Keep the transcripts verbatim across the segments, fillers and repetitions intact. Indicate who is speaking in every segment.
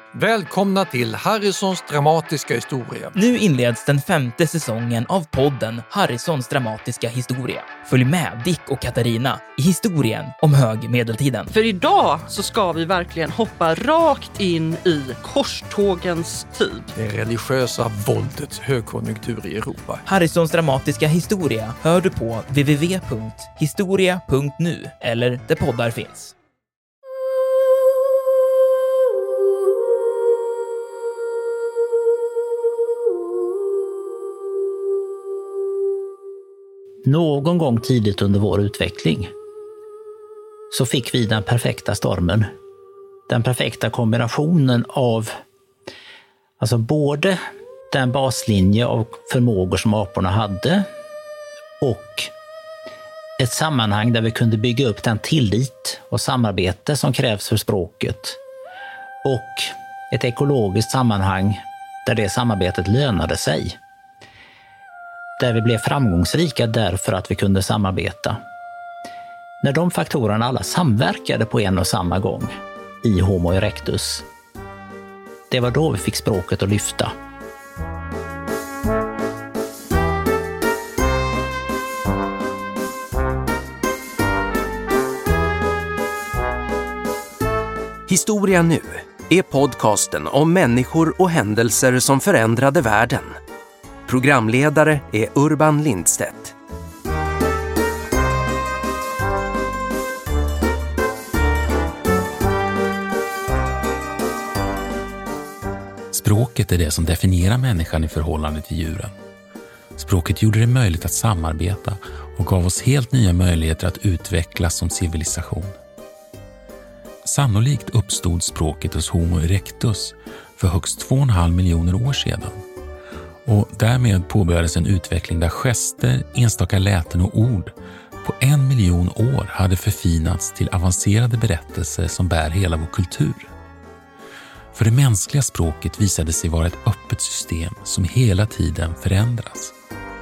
Speaker 1: Välkomna till Harrisons dramatiska historia.
Speaker 2: Nu inleds den femte säsongen av podden Harrisons dramatiska historia. Följ med Dick och Katarina i historien om högmedeltiden.
Speaker 3: För idag så ska vi verkligen hoppa rakt in i korstågens tid.
Speaker 1: Det religiösa våldets högkonjunktur i Europa.
Speaker 2: Harrisons dramatiska historia hör du på w w w punkt historia punkt nu eller där poddar finns.
Speaker 4: Någon gång tidigt under vår utveckling så fick vi den perfekta stormen. Den perfekta kombinationen av alltså både den baslinje av förmågor som aporna hade och ett sammanhang där vi kunde bygga upp den tillit och samarbete som krävs för språket och ett ekologiskt sammanhang där det samarbetet lönade sig. Där vi blev framgångsrika därför att vi kunde samarbeta. När de faktorerna alla samverkade på en och samma gång i Homo erectus, det var då vi fick språket att lyfta.
Speaker 5: Historia nu är podcasten om människor och händelser som förändrade världen. Programledare är Urban Lindstedt.
Speaker 6: Språket är det som definierar människan i förhållande till djuren. Språket gjorde det möjligt att samarbeta och gav oss helt nya möjligheter att utvecklas som civilisation. Sannolikt uppstod språket hos Homo erectus för högst två och en halv miljoner år sedan. Och därmed påbörjades en utveckling där gester, enstaka läten och ord på en miljon år hade förfinats till avancerade berättelser som bär hela vår kultur. För det mänskliga språket visade sig vara ett öppet system som hela tiden förändras.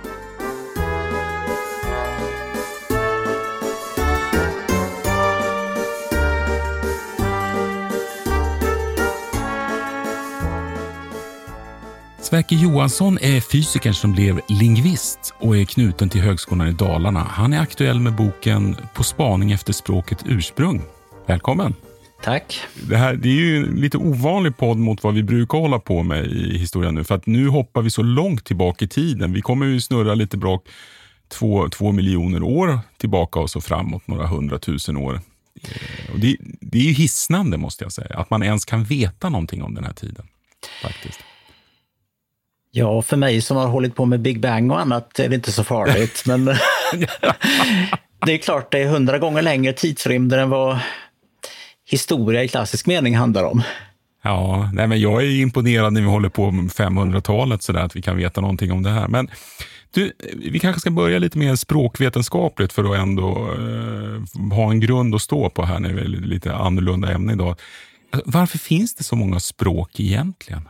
Speaker 6: Sverker Johansson är fysikern som blev lingvist och är knuten till Högskolan i Dalarna. Han är aktuell med boken På spaning efter språket ursprung. Välkommen!
Speaker 4: Tack!
Speaker 6: Det här det är ju en lite ovanlig podd mot vad vi brukar hålla på med i historien nu. För att nu hoppar vi så långt tillbaka i tiden. Vi kommer ju snurra lite bra två, två miljoner år tillbaka och så framåt några hundratusen år. Och det, det är ju hisnande måste jag säga. Att man ens kan veta någonting om den här tiden faktiskt.
Speaker 4: Ja, för mig som har hållit på med Big Bang och annat är det inte så farligt. Men det är klart det är hundra gånger längre tidsrymder än vad historia i klassisk mening handlar om.
Speaker 6: Ja, nej men jag är imponerad när vi håller på med femhundratalet så där att vi kan veta någonting om det här. Men du, vi kanske ska börja lite mer språkvetenskapligt för att ändå eh, ha en grund att stå på här när det är lite annorlunda ämne idag. Varför finns det så många språk egentligen?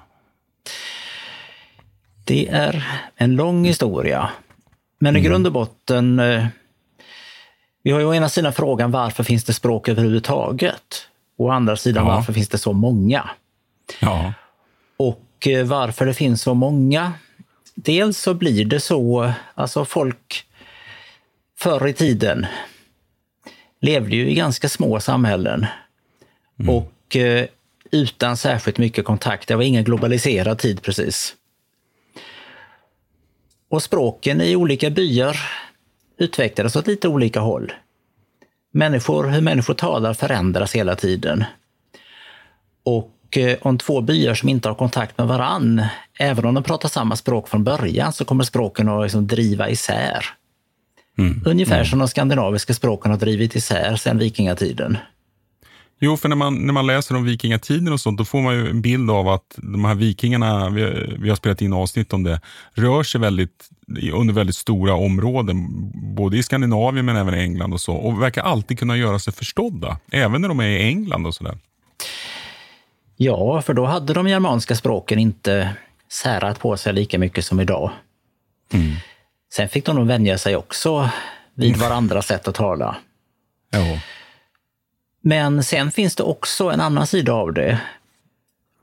Speaker 4: Det är en lång historia. Men i mm. grund och botten, vi har ju å ena sidan frågan varför finns det språk överhuvudtaget? Och å andra sidan ja. varför finns det så många?
Speaker 6: Ja.
Speaker 4: Och varför det finns så många? Dels så blir det så, alltså folk förr i tiden levde ju i ganska små samhällen. Mm. Och utan särskilt mycket kontakt. Det var ingen globaliserad tid precis. Och språken i olika byar utvecklades åt lite olika håll. Människor, hur människor talar förändras hela tiden. Och om två byar som inte har kontakt med varann, även om de pratar samma språk från början, så kommer språken att liksom driva isär. Mm. Ungefär mm. som de skandinaviska språken har drivit isär sedan vikingatiden.
Speaker 6: Jo, för när man, när man läser om vikingatiden och sånt, då får man ju en bild av att de här vikingarna, vi, vi har spelat in avsnitt om det, rör sig väldigt, under väldigt stora områden, både i Skandinavien men även i England och så, och verkar alltid kunna göra sig förstådda, även när de är i England och sådär.
Speaker 4: Ja, för då hade de germanska språken inte särat på sig lika mycket som idag. Mm. Sen fick de nog vänja sig också vid varandra sätt att tala.
Speaker 6: Ja.
Speaker 4: Men sen finns det också en annan sida av det.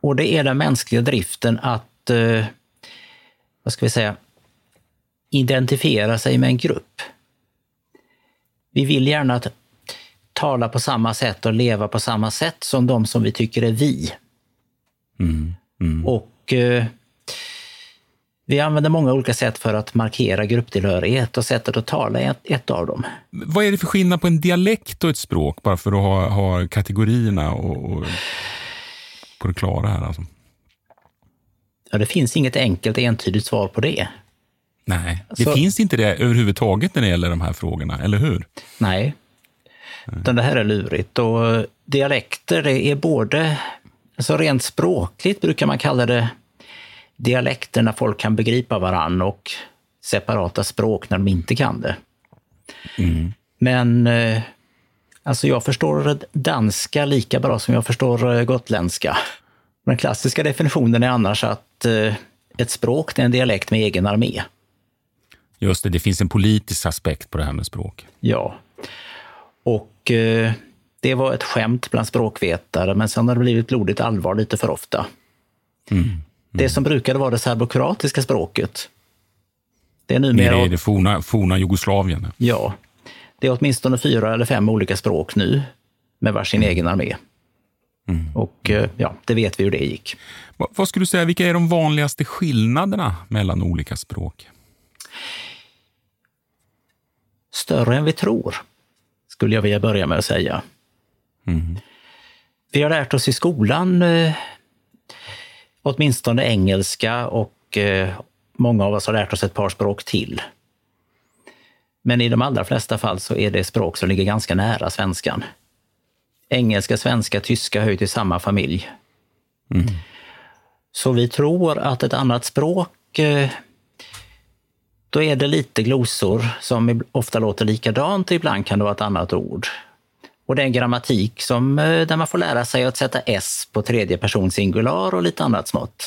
Speaker 4: Och det är den mänskliga driften att, eh, vad ska vi säga, identifiera sig med en grupp. Vi vill gärna att tala på samma sätt och leva på samma sätt som de som vi tycker är vi.
Speaker 6: Mm. Mm.
Speaker 4: Och eh, vi använder många olika sätt för att markera grupptillhörighet och sättet att tala är ett, ett av dem.
Speaker 6: Vad är det för skillnad på en dialekt och ett språk, bara för att ha, ha kategorierna och, och på det klara här alltså?
Speaker 4: Ja, det finns inget enkelt entydigt svar på det.
Speaker 6: Nej, det
Speaker 4: Så,
Speaker 6: finns inte det överhuvudtaget när det gäller de här frågorna, eller hur?
Speaker 4: Nej, utan det här är lurigt. Och dialekter, det är både, alltså rent språkligt brukar man kalla det dialekter när folk kan begripa varann och separata språk när de inte kan det.
Speaker 6: Mm.
Speaker 4: Men eh, alltså jag förstår danska lika bra som jag förstår eh, gotländska. Den klassiska definitionen är annars att eh, ett språk är en dialekt med egen armé.
Speaker 6: Just det, det finns en politisk aspekt på det här med språk.
Speaker 4: Ja, och eh, det var ett skämt bland språkvetare, men sen har det blivit blodigt allvar lite för ofta. Mm. Mm. Det som brukade vara det serbokratiska språket. Det är numera...
Speaker 6: Nere i det forna, forna Jugoslavien.
Speaker 4: Ja, det är åtminstone fyra eller fem olika språk nu med varsin mm. egen armé. Mm. Och eh, ja, det vet vi hur det gick.
Speaker 6: Va, vad skulle du säga, vilka är de vanligaste skillnaderna mellan olika språk?
Speaker 4: Större än vi tror, skulle jag vilja börja med att säga. Mm. Vi har lärt oss i skolan eh, åtminstone engelska och eh, många av oss har lärt oss ett par språk till. Men i de allra flesta fall så är det språk som ligger ganska nära svenskan. Engelska, svenska, tyska hör till samma familj. Mm. Så vi tror att ett annat språk, eh, då är det lite glosor som ofta låter likadant och ibland kan det vara ett annat ord. Och det är en grammatik som, där man får lära sig att sätta S på tredje person singular och lite annat smått.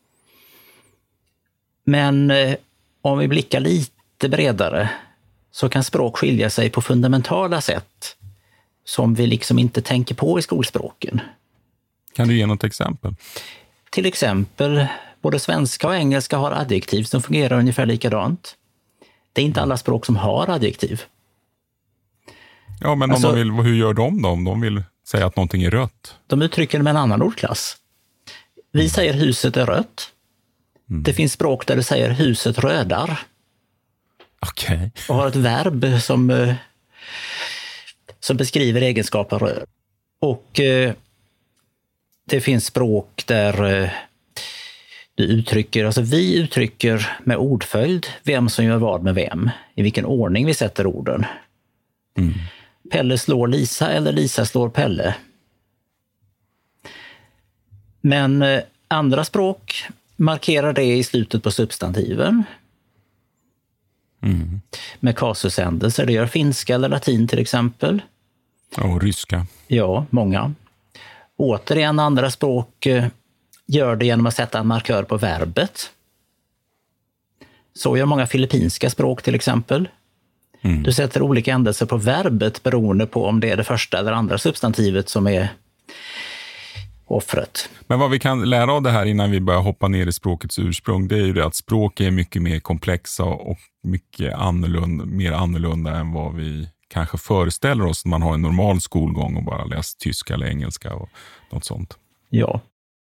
Speaker 4: Men eh, om vi blickar lite bredare så kan språk skilja sig på fundamentala sätt som vi liksom inte tänker på i skolspråken.
Speaker 6: Kan du ge något exempel?
Speaker 4: Till exempel, både svenska och engelska har adjektiv som fungerar ungefär likadant. Det är inte alla språk som har adjektiv.
Speaker 6: Ja, men
Speaker 4: alltså,
Speaker 6: om de vill, hur gör de då? Om de vill säga att någonting är rött?
Speaker 4: De uttrycker det med en annan ordklass. Vi säger huset är rött. Mm. Det finns språk där det säger huset rödar.
Speaker 6: Okej. Okay.
Speaker 4: Och har ett verb som, som beskriver egenskapen röd. Och eh, det finns språk där eh, du uttrycker, alltså vi uttrycker med ordföljd vem som gör vad med vem. I vilken ordning vi sätter orden. Mm. Pelle slår Lisa eller Lisa slår Pelle. Men eh, andra språk markerar det i slutet på substantiven. Mm. Med kasushändelser, det gör finska eller latin till exempel.
Speaker 6: Och ryska.
Speaker 4: Ja, många. Återigen andra språk eh, gör det genom att sätta en markör på verbet. Så gör många filippinska språk till exempel. Mm. Du sätter olika ändelser på verbet beroende på om det är det första eller andra substantivet som är offret.
Speaker 6: Men vad vi kan lära av det här innan vi börjar hoppa ner i språkets ursprung, det är ju det att språk är mycket mer komplexa och mycket annorlunda, mer annorlunda än vad vi kanske föreställer oss när man har en normal skolgång och bara läst tyska eller engelska och något sånt.
Speaker 4: Ja.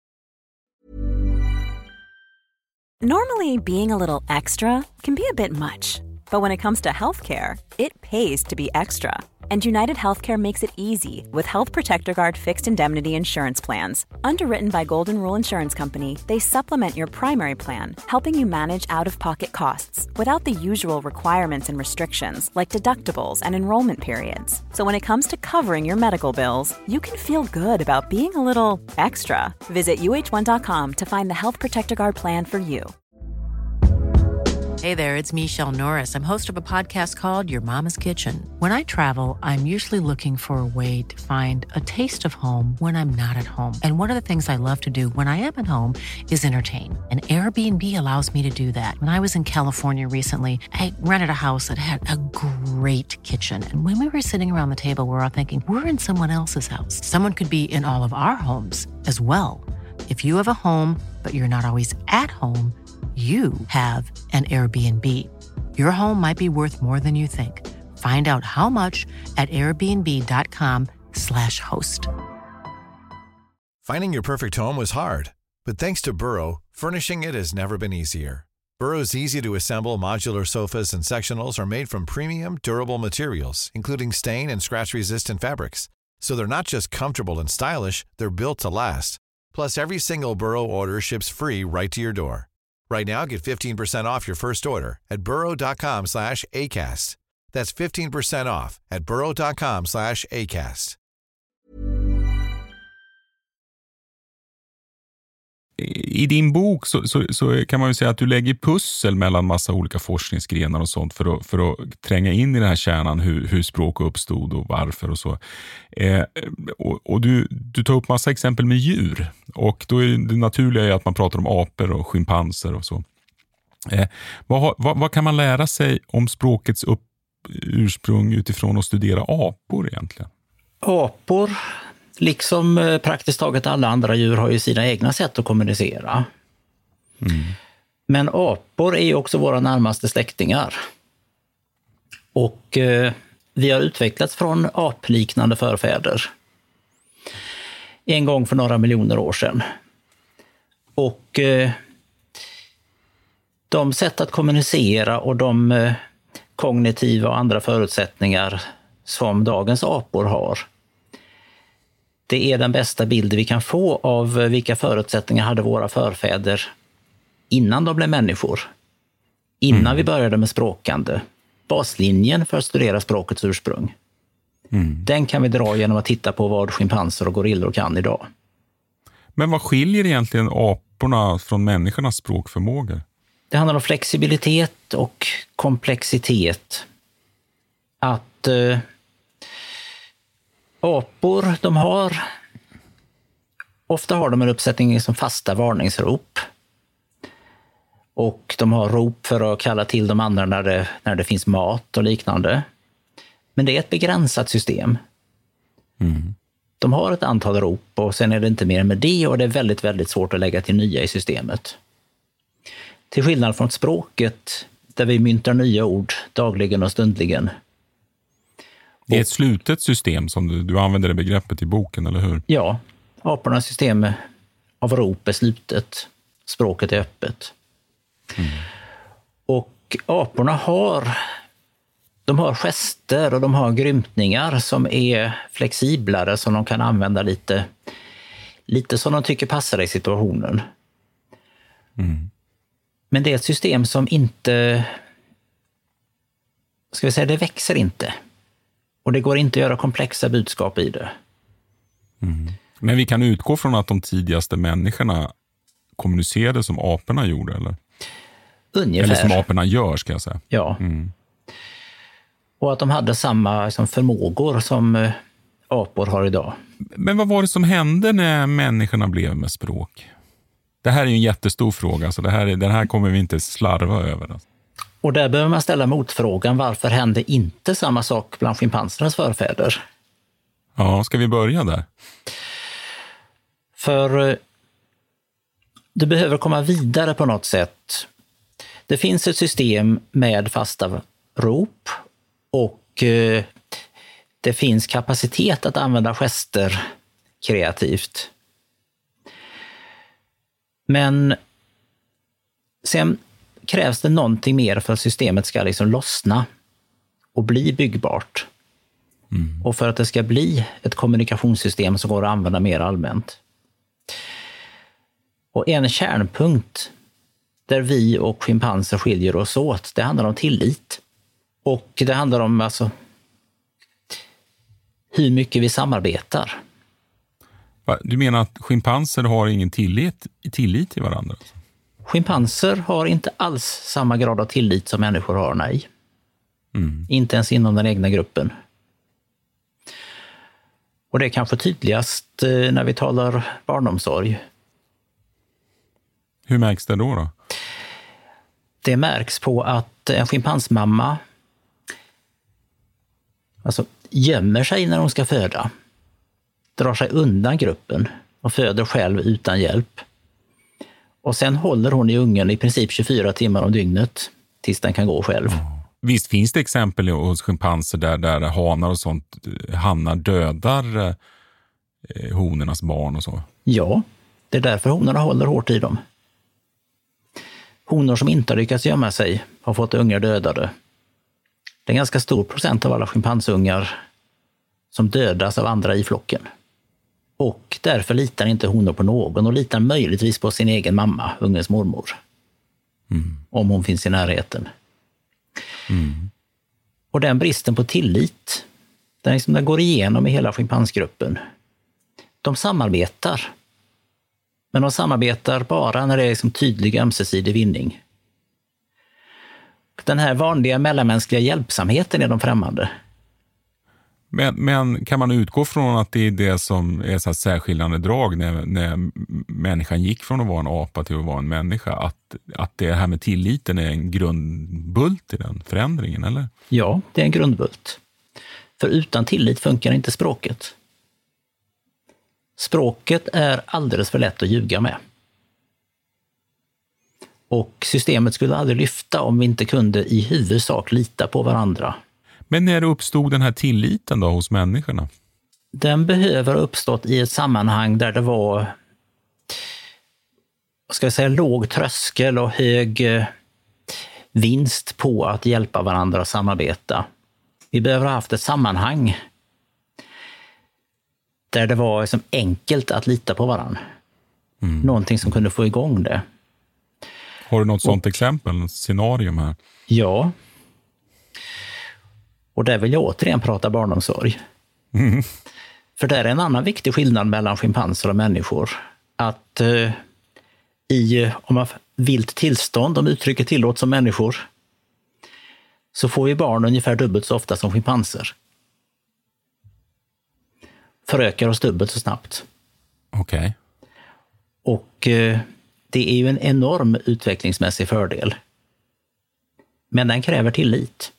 Speaker 7: Normally, being a little extra can be a bit much. But when it comes to healthcare, it pays to be extra. And United Healthcare makes it easy with Health Protector Guard fixed indemnity insurance plans. Underwritten by Golden Rule Insurance Company, they supplement your primary plan, helping you manage out-of-pocket costs without the usual requirements and restrictions like deductibles and enrollment periods. So when it comes to covering your medical bills, you can feel good about being a little extra. Visit U H one dot com to find the Health Protector Guard plan for you.
Speaker 8: Hey there, it's Michelle Norris. I'm host of a podcast called Your Mama's Kitchen. When I travel, I'm usually looking for a way to find a taste of home when I'm not at home. And one of the things I love to do when I am at home is entertain. And Airbnb allows me to do that. When I was in California recently, I rented a house that had a great kitchen. And when we were sitting around the table, we were all thinking, we're in someone else's house. Someone could be in all of our homes as well. If you have a home, but you're not always at home, you have an Airbnb. Your home might be worth more than you think. Find out how much at airbnb.com slash host.
Speaker 9: Finding your perfect home was hard, but thanks to Burrow, furnishing it has never been easier. Burrow's easy-to-assemble modular sofas and sectionals are made from premium, durable materials, including stain and scratch-resistant fabrics. So they're not just comfortable and stylish, they're built to last. Plus, every single Burrow order ships free right to your door. Right now, get fifteen percent off your first order at burrow.com slash ACAST. That's fifteen percent off at burrow.com slash ACAST.
Speaker 6: I din bok så, så, så kan man ju säga att du lägger pussel mellan massa olika forskningsgrenar och sånt för att, för att tränga in i den här kärnan hur, hur språk uppstod och varför och så. Eh, och och du, du tar upp massa exempel med djur och då är det naturliga är att man pratar om apor och schimpanser och så. Eh, vad, vad, vad kan man lära sig om språkets upp, ursprung utifrån att studera apor egentligen?
Speaker 4: Apor, liksom praktiskt taget alla andra djur, har ju sina egna sätt att kommunicera. Mm. Men apor är ju också våra närmaste släktingar. Och eh, vi har utvecklats från apliknande förfäder en gång för några miljoner år sedan. Och eh, de sätt att kommunicera och de eh, kognitiva och andra förutsättningar som dagens apor har, det är den bästa bild vi kan få av vilka förutsättningar hade våra förfäder innan de blev människor. Innan mm. vi började med språkande. Baslinjen för att studera språkets ursprung. Mm. Den kan vi dra genom att titta på vad schimpanser och gorillor kan idag.
Speaker 6: Men vad skiljer egentligen aporna från människornas språkförmågor?
Speaker 4: Det handlar om flexibilitet och komplexitet. Att eh, apor, de har ofta har de en uppsättning som fasta varningsrop. Och de har rop för att kalla till de andra när det, när det finns mat och liknande. Men det är ett begränsat system. Mm. De har ett antal rop och sen är det inte mer med det, och det är väldigt, väldigt svårt att lägga till nya i systemet. Till skillnad från språket där vi myntar nya ord dagligen och stundligen.
Speaker 6: Det är ett slutet system som du, du använder det begreppet i boken, eller hur?
Speaker 4: Ja, apornas system av rop är slutet. Språket är öppet. Mm. Och aporna har, de har gester och de har grymtningar som är flexiblare, som de kan använda lite, lite som de tycker passar i situationen. Mm. Men det är ett system som inte, ska vi säga, det växer inte. Och det går inte att göra komplexa budskap i det.
Speaker 6: Mm. Men vi kan utgå från att de tidigaste människorna kommunicerade som aporna gjorde, eller?
Speaker 4: Ungefär.
Speaker 6: Eller som aporna gör, ska jag säga.
Speaker 4: Ja. Mm. Och att de hade samma liksom, förmågor som eh, apor har idag.
Speaker 6: Men vad var det som hände när människorna blev med språk? Det här är ju en jättestor fråga, så det här, den här kommer vi inte slarva över. Alltså.
Speaker 4: Och där behöver man ställa motfrågan, varför hände inte samma sak bland schimpansernas förfäder?
Speaker 6: Ja, ska vi börja där?
Speaker 4: För eh, du behöver komma vidare på något sätt. Det finns ett system med fasta rop och eh, det finns kapacitet att använda gester kreativt. Men sen krävs det någonting mer för att systemet ska liksom lossna och bli byggbart. Mm. Och för att det ska bli ett kommunikationssystem som går att använda mer allmänt. Och en kärnpunkt där vi och schimpanser skiljer oss åt, det handlar om tillit. Och det handlar om alltså hur mycket vi samarbetar.
Speaker 6: Du menar att schimpanser har ingen tillit, tillit till varandra?
Speaker 4: Schimpanser har inte alls samma grad av tillit som människor har, nej. Mm. Inte ens inom den egna gruppen. Och det är kanske tydligast när vi talar barnomsorg.
Speaker 6: Hur märks det då då?
Speaker 4: Det märks på att en schimpansmamma alltså, gömmer sig när hon ska föda. Drar sig undan gruppen och föder själv utan hjälp. Och sen håller hon i ungen i princip tjugofyra timmar om dygnet tills den kan gå själv.
Speaker 6: Visst finns det exempel hos schimpanser där, där hanar och sånt, hannar dödar eh, honornas barn och så?
Speaker 4: Ja, det är därför honorna håller hårt i dem. Honor som inte har lyckats gömma sig har fått ungar dödade. Det är en ganska stor procent av alla schimpansungar som dödas av andra i flocken. Och därför litar inte honor på någon och litar möjligtvis på sin egen mamma, ungens mormor. Mm. Om hon finns i närheten. Mm. Och den bristen på tillit, den, liksom, den går igenom i hela schimpansgruppen. De samarbetar. Men de samarbetar bara när det är liksom tydlig ömsesidig vinning. Den här vanliga mellanmänskliga hjälpsamheten är de främmande.
Speaker 6: Men, men kan man utgå från att det är det som är så här särskiljande drag när, när människan gick från att vara en apa till att vara en människa? Att, att det här med tilliten är en grundbult i den förändringen, eller?
Speaker 4: Ja, det är en grundbult. För utan tillit funkar inte språket. Språket är alldeles för lätt att ljuga med. Och systemet skulle aldrig lyfta om vi inte kunde i huvudsak lita på varandra.
Speaker 6: Men när uppstod den här tilliten då hos människorna?
Speaker 4: Den behöver ha uppstått i ett sammanhang där det var, vad ska jag säga, låg tröskel och hög vinst på att hjälpa varandra att samarbeta. Vi behöver ha haft ett sammanhang där det var liksom enkelt att lita på varandra. Mm. Någonting som kunde få igång det.
Speaker 6: Har du något sånt och, exempel, något scenarium här?
Speaker 4: Ja. Och där vill jag återigen prata barnomsorg. Mm. För det är en annan viktig skillnad mellan schimpanser och människor. Att eh, i, om man vilt tillstånd, om uttrycket tillåts som människor, så får vi barn ungefär dubbelt så ofta som schimpanser. Förökar oss dubbelt så snabbt.
Speaker 6: Okej. Okay.
Speaker 4: Och eh, det är ju en enorm utvecklingsmässig fördel. Men den kräver tillit.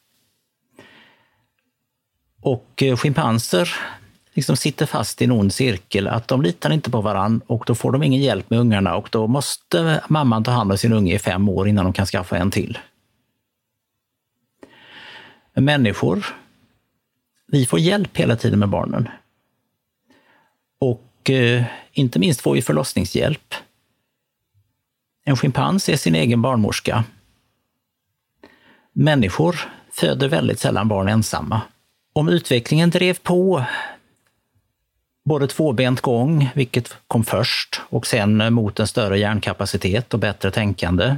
Speaker 4: Och eh, schimpanser liksom sitter fast i en ond cirkel, att de litar inte på varann och då får de ingen hjälp med ungarna och då måste mamman ta hand om sin unge i fem år innan de kan skaffa en till. Men människor, vi får hjälp hela tiden med barnen. Och eh, inte minst får vi förlossningshjälp. En schimpans är sin egen barnmorska. Människor föder väldigt sällan barn ensamma. Om utvecklingen drev på både tvåbent gång, vilket kom först, och sen mot en större hjärnkapacitet och bättre tänkande.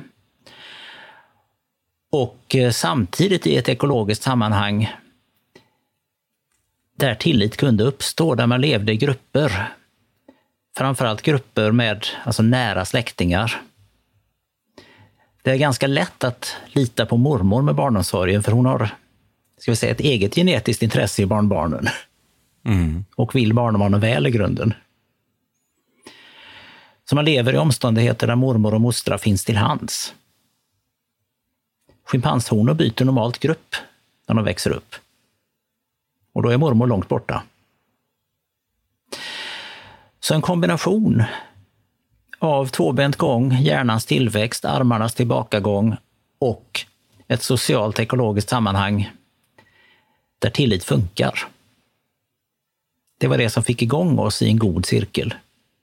Speaker 4: Och samtidigt i ett ekologiskt sammanhang där tillit kunde uppstå, där man levde i grupper. Framförallt grupper med alltså nära släktingar. Det är ganska lätt att lita på mormor med barnomsorgen, för hon har, ska vi säga, ett eget genetiskt intresse i barnbarnen. Mm. Och vill barnbarnen väl i grunden. Så man lever i omständigheter där mormor och mostrar finns till hands. Schimpanshonor byter normalt grupp när de växer upp. Och då är mormor långt borta. Så en kombination av tvåbent gång, hjärnans tillväxt, armarnas tillbakagång och ett socialt ekologiskt sammanhang där tillit funkar. Det var det som fick igång oss i en god cirkel.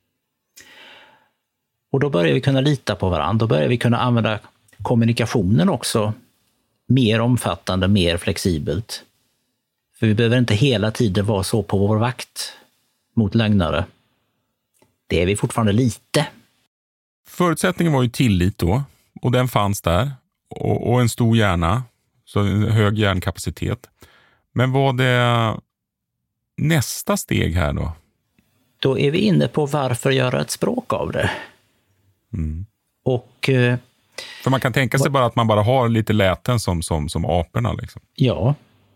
Speaker 4: Och då börjar vi kunna lita på varandra. Då börjar vi kunna använda kommunikationen också mer omfattande, mer flexibelt. För vi behöver inte hela tiden vara så på vår vakt mot lögnare. Det är vi fortfarande lite.
Speaker 6: Förutsättningen var ju tillit då. Och den fanns där. Och, och en stor hjärna. Så en hög hjärnkapacitet. Men var det nästa steg här då?
Speaker 4: Då är vi inne på varför göra ett språk av det. Mm. Och...
Speaker 6: För man kan tänka sig bara att man bara har lite läten som, som, som aporna liksom.
Speaker 4: Ja.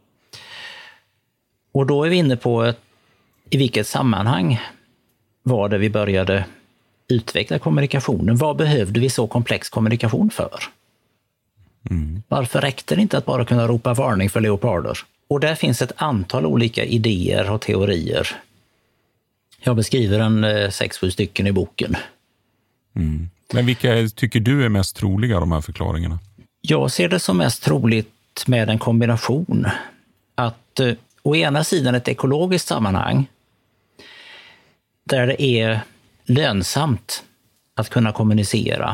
Speaker 4: Och då är vi inne på ett, i vilket sammanhang var det vi började utveckla kommunikationen. Vad behövde vi så komplex kommunikation för? Mm. Varför räckte det inte att bara kunna ropa varning för leoparder? Och där finns ett antal olika idéer och teorier. Jag beskriver en eh, sex, sju stycken i boken.
Speaker 6: Mm. Men vilka tycker du är mest troliga, de här förklaringarna?
Speaker 4: Jag ser det som mest troligt med en kombination. Att eh, å ena sidan ett ekologiskt sammanhang där det är lönsamt att kunna kommunicera.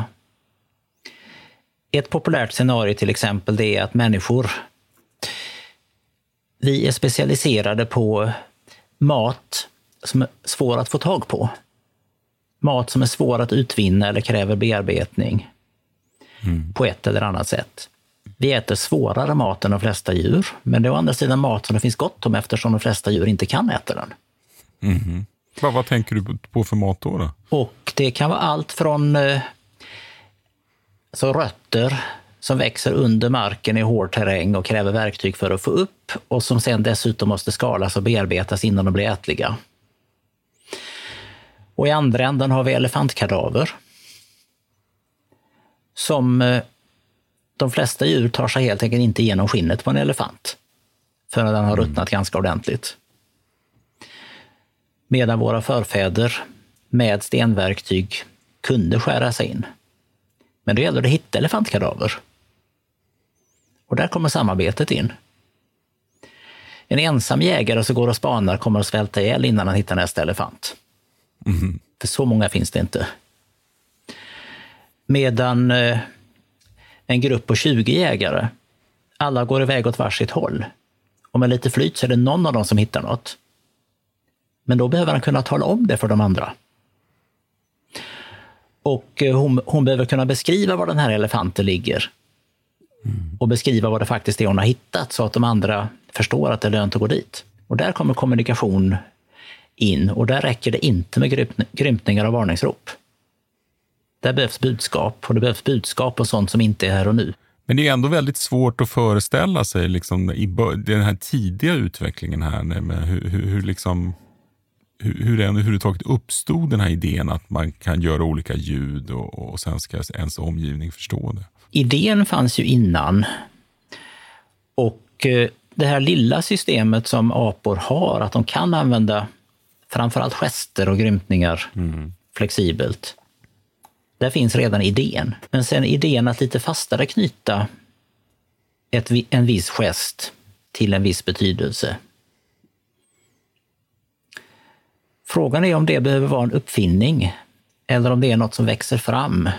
Speaker 4: Ett populärt scenario till exempel det är att människor, vi är specialiserade på mat som är svår att få tag på. Mat som är svår att utvinna eller kräver bearbetning mm. på ett eller annat sätt. Vi äter svårare mat än de flesta djur, men det är å andra sidan mat som det finns gott om eftersom de flesta djur inte kan äta den.
Speaker 6: Mm. Vad, vad tänker du på för mat då? då?
Speaker 4: Och det kan vara allt från eh, så rötter som växer under marken i hård terräng och kräver verktyg för att få upp och som sen dessutom måste skalas och bearbetas innan de blir ätliga. Och i andra änden har vi elefantkadaver som eh, de flesta djur tar sig helt enkelt inte igenom skinnet på en elefant förrän den har ruttnat mm. ganska ordentligt. Medan våra förfäder med stenverktyg kunde skära sig in. Men då gäller det att hitta elefantkadaver. Och där kommer samarbetet in. En ensam jägare som går och spanar kommer att svälta ihjäl innan han hittar nästa elefant. Mm. För så många finns det inte. Medan eh, en grupp på tjugo jägare, alla går iväg åt varsitt håll. Och med lite flyt så är det någon av dem som hittar något. Men då behöver han kunna tala om det för de andra. Och hon, hon behöver kunna beskriva var den här elefanten ligger. Mm. Och beskriva vad det faktiskt är hon har hittat så att de andra förstår att det är lönt att gå dit. Och där kommer kommunikation in och där räcker det inte med grymtningar och varningsrop. Där behövs budskap och det behövs budskap och sånt som inte är här och nu.
Speaker 6: Men det är ändå väldigt svårt att föreställa sig liksom, i den här tidiga utvecklingen här med hur, hur, hur liksom... Hur, hur det överhuvudtaget uppstod den här idén att man kan göra olika ljud och, och sen ska ens omgivning förstå det?
Speaker 4: Idén fanns ju innan. Och eh, det här lilla systemet som apor har, att de kan använda framförallt gester och grymtningar mm. flexibelt. Där finns redan idén. Men sen idén att lite fastare knyta ett, en viss gest till en viss betydelse. Frågan är om det behöver vara en uppfinning eller om det är något som växer fram.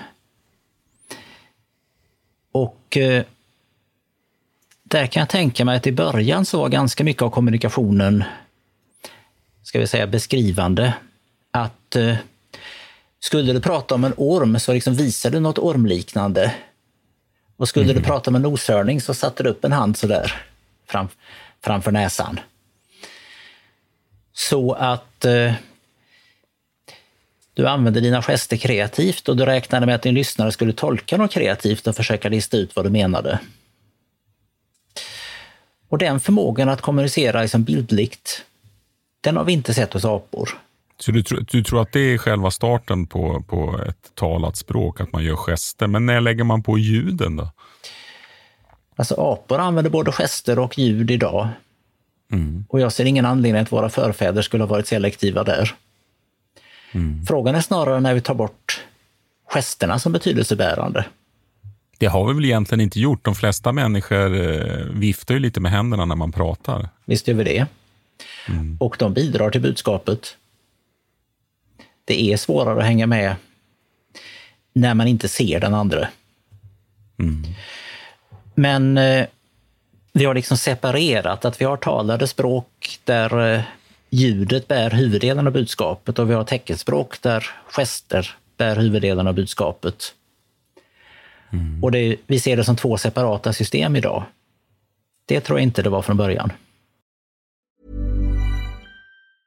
Speaker 4: Och eh, där kan jag tänka mig att i början så var ganska mycket av kommunikationen, ska vi säga, beskrivande. Att eh, skulle du prata om en orm så liksom visade du något ormliknande. Och skulle mm. du prata om en noshörning så satte du upp en hand så där fram, framför näsan. Så att eh, du använde dina gester kreativt och du räknade med att din lyssnare skulle tolka något kreativt och försöka lista ut vad du menade. Och den förmågan att kommunicera liksom bildligt, den har vi inte sett hos apor.
Speaker 6: Så du, du tror att det är själva starten på, på ett talat språk, att man gör gester. Men när lägger man på ljuden då?
Speaker 4: Alltså apor använder både gester och ljud idag. Mm. Och jag ser ingen anledning att våra förfäder skulle ha varit selektiva där. Mm. Frågan är snarare när vi tar bort gesterna som betydelsebärande.
Speaker 6: Det har vi väl egentligen inte gjort. De flesta människor eh, viftar ju lite med händerna när man pratar.
Speaker 4: Visst gör vi det. Mm. Och de bidrar till budskapet. Det är svårare att hänga med när man inte ser den andra. Mm. Men eh, vi har liksom separerat att vi har talade språk där eh, ljudet bär huvuddelen av budskapet och vi har teckenspråk där gester bär huvuddelen av budskapet. Mm. Och det, vi ser det som två separata system idag. Det tror jag inte det var från början.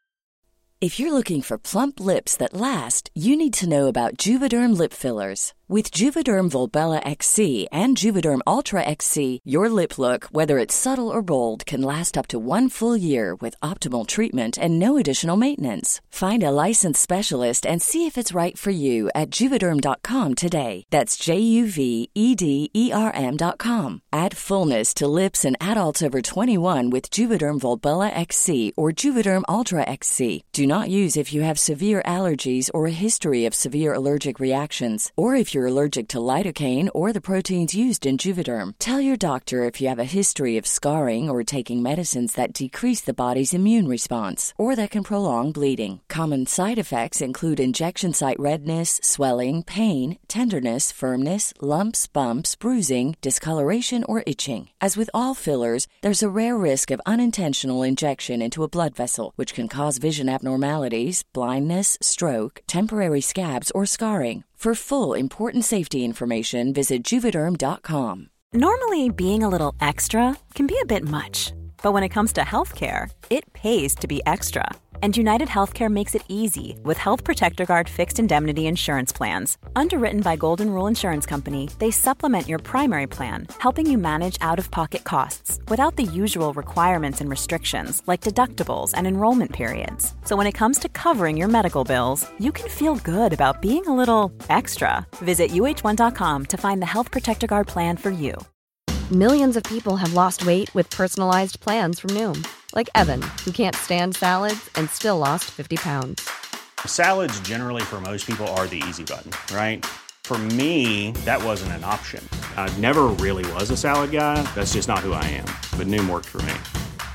Speaker 10: If you're looking for plump lips that last, you need to know about Juvederm lip fillers. With Juvederm Volbella X C and Juvederm Ultra X C, your lip look, whether it's subtle or bold, can last up to one full year with optimal treatment and no additional maintenance. Find a licensed specialist and see if it's right for you at juvederm dot com today. That's J U V E D E R M dot com. Add fullness to lips in adults over twenty-one with Juvederm Volbella X C or Juvederm Ultra X C. Do not use if you have severe allergies or a history of severe allergic reactions, or if you're allergic to lidocaine or the proteins used in Juvederm. Tell your doctor if you have a history of scarring or taking medicines that decrease the body's immune response or that can prolong bleeding. Common side effects include injection site redness, swelling, pain, tenderness, firmness, lumps, bumps, bruising, discoloration, or itching. As with all fillers, there's a rare risk of unintentional injection into a blood vessel, which can cause vision abnormalities, blindness, stroke, temporary scabs, or scarring. For full, important safety information, visit juvederm dot com.
Speaker 7: Normally, being a little extra can be a bit much, but when it comes to healthcare, it pays to be extra. And United Healthcare makes it easy with Health Protector Guard fixed indemnity insurance plans. Underwritten by Golden Rule Insurance Company, they supplement your primary plan, helping you manage out-of-pocket costs without the usual requirements and restrictions like deductibles and enrollment periods. So when it comes to covering your medical bills, you can feel good about being a little extra. Visit U H one dot com to find the Health Protector Guard plan for you.
Speaker 11: Millions of people have lost weight with personalized plans from Noom. Like Evan, who can't stand salads and still lost fifty pounds.
Speaker 12: Salads generally for most people are the easy button, right? For me, that wasn't an option. I never really was a salad guy. That's just not who I am. But Noom worked for me.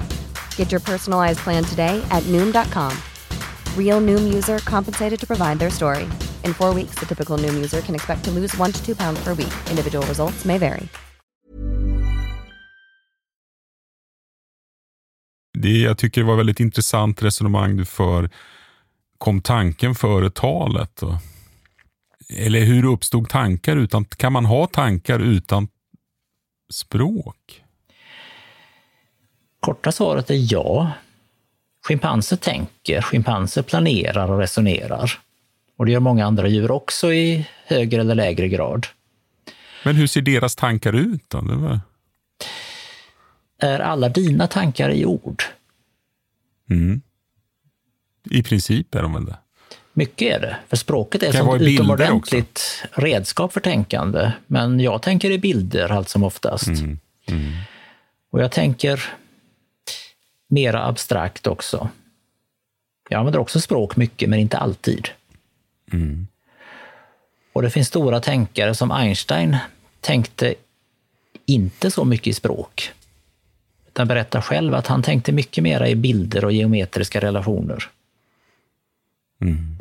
Speaker 11: Get your personalized plan today at Noom dot com. Real Noom user compensated to provide their story. In four weeks, the typical Noom user can expect to lose one to two pounds per week. Individual results may vary.
Speaker 6: Det, jag tycker det var väldigt intressant resonemang du för. Kom tanken före talet? Och, eller hur uppstod tankar utan... Kan man ha tankar utan språk?
Speaker 4: Korta svaret är ja. Schimpanser tänker, schimpanser planerar och resonerar. Och det gör många andra djur också i högre eller lägre grad.
Speaker 6: Men hur ser deras tankar ut då? Det var...
Speaker 4: Är alla dina tankar i ord?
Speaker 6: Mm. I princip är de väl det.
Speaker 4: Mycket är det. För språket är ett utomordentligt redskap för tänkande. Men jag tänker i bilder allt som oftast.
Speaker 6: Mm. Mm.
Speaker 4: Och jag tänker mera abstrakt också. Jag använder också språk mycket, men inte alltid.
Speaker 6: Mm.
Speaker 4: Och det finns stora tänkare som Einstein tänkte inte så mycket i språk. Han berättar själv att han tänkte mycket mer i bilder och geometriska relationer.
Speaker 6: Mm.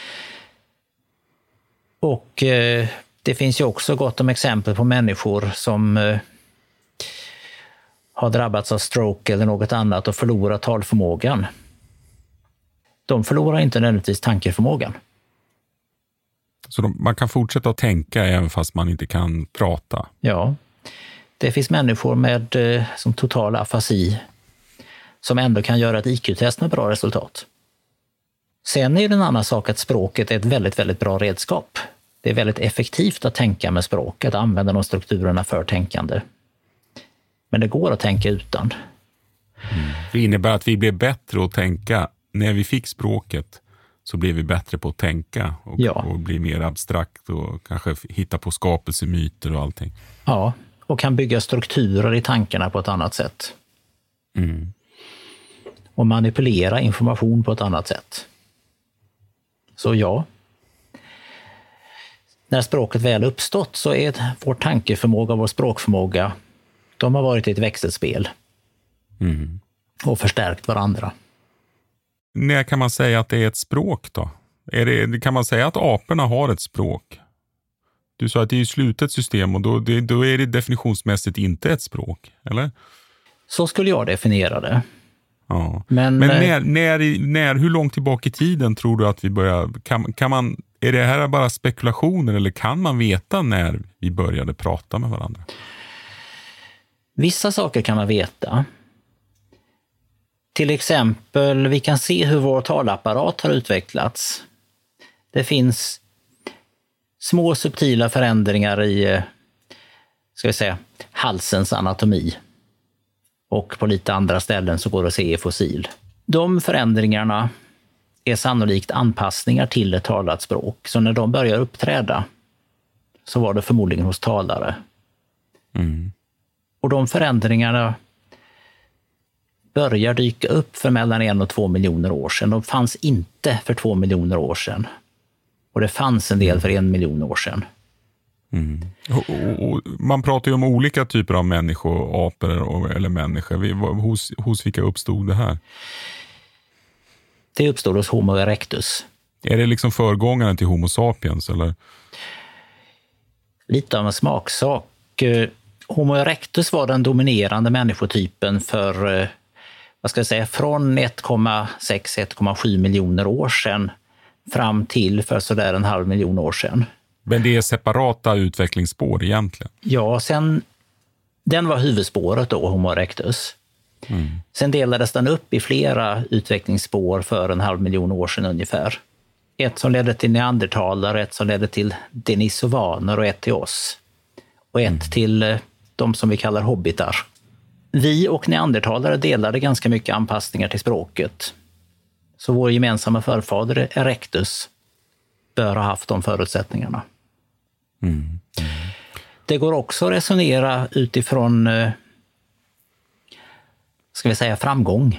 Speaker 4: Och eh, det finns ju också gott om exempel på människor som eh, har drabbats av stroke eller något annat och förlorat talförmågan. De förlorar inte nödvändigtvis tankeförmågan.
Speaker 6: Så de, man kan fortsätta att tänka även fast man inte kan prata?
Speaker 4: Ja. Det finns människor med eh, som total afasi som ändå kan göra ett I Q-test med bra resultat. Sen är det en annan sak att språket är ett väldigt, väldigt bra redskap. Det är väldigt effektivt att tänka med språk, att använda de strukturerna för tänkande. Men det går att tänka utan.
Speaker 6: Mm. Det innebär att vi blev bättre att tänka. När vi fick språket så blev vi bättre på att tänka och,
Speaker 4: ja.
Speaker 6: och bli mer abstrakt och kanske hitta på skapelsemyter och allting.
Speaker 4: Ja, och kan bygga strukturer i tankarna på ett annat sätt.
Speaker 6: Mm.
Speaker 4: Och manipulera information på ett annat sätt. Så ja. När språket väl uppstått så är vår tankeförmåga och vår språkförmåga, de har varit i ett växelspel.
Speaker 6: Mm.
Speaker 4: Och förstärkt varandra.
Speaker 6: När kan man säga att det är ett språk då? Är det, kan man säga att aporna har ett språk? Du sa att det är ett slutet system och då, det, då är det definitionsmässigt inte ett språk, eller?
Speaker 4: Så skulle jag definiera det.
Speaker 6: Ja.
Speaker 4: Men,
Speaker 6: Men när, när, när, hur långt tillbaka i tiden tror du att vi börjar... Kan, kan man, är det här bara spekulationer eller kan man veta när vi började prata med varandra?
Speaker 4: Vissa saker kan man veta. Till exempel, vi kan se hur vår talapparat har utvecklats. Det finns små subtila förändringar i, ska vi säga, halsens anatomi. Och på lite andra ställen så går det att se i fossil. De förändringarna är sannolikt anpassningar till ett talat språk. Så när de börjar uppträda så var det förmodligen hos talare.
Speaker 6: Mm.
Speaker 4: Och de förändringarna börjar dyka upp för mellan en och två miljoner år sedan. De fanns inte för två miljoner år sedan. Och det fanns en del för en miljon år sedan.
Speaker 6: Mm. Och, och, och man pratar ju om olika typer av människor, apor och, eller människor. Vi, hos, hos vilka uppstod det här?
Speaker 4: Det uppstod hos Homo erectus.
Speaker 6: Är det liksom föregångaren till Homo sapiens? Eller?
Speaker 4: Lite av en smaksak. Homo erectus var den dominerande människotypen för, vad ska jag säga, från ett komma sex till ett komma sju miljoner år sedan fram till för sådär en halv miljon år sedan.
Speaker 6: Men det är separata utvecklingsspår egentligen?
Speaker 4: Ja, sen, den var huvudspåret då, Homo erectus.
Speaker 6: Mm.
Speaker 4: Sen delades den upp i flera utvecklingsspår för en halv miljon år sedan ungefär. Ett som ledde till neandertalare, ett som ledde till denisovaner och ett till oss. Och ett mm. till de som vi kallar hobbitar. Vi och neandertalare delade ganska mycket anpassningar till språket. Så vår gemensamma förfader Erectus bör ha haft de förutsättningarna.
Speaker 6: Mm. Mm.
Speaker 4: Det går också att resonera utifrån, ska vi säga, framgång.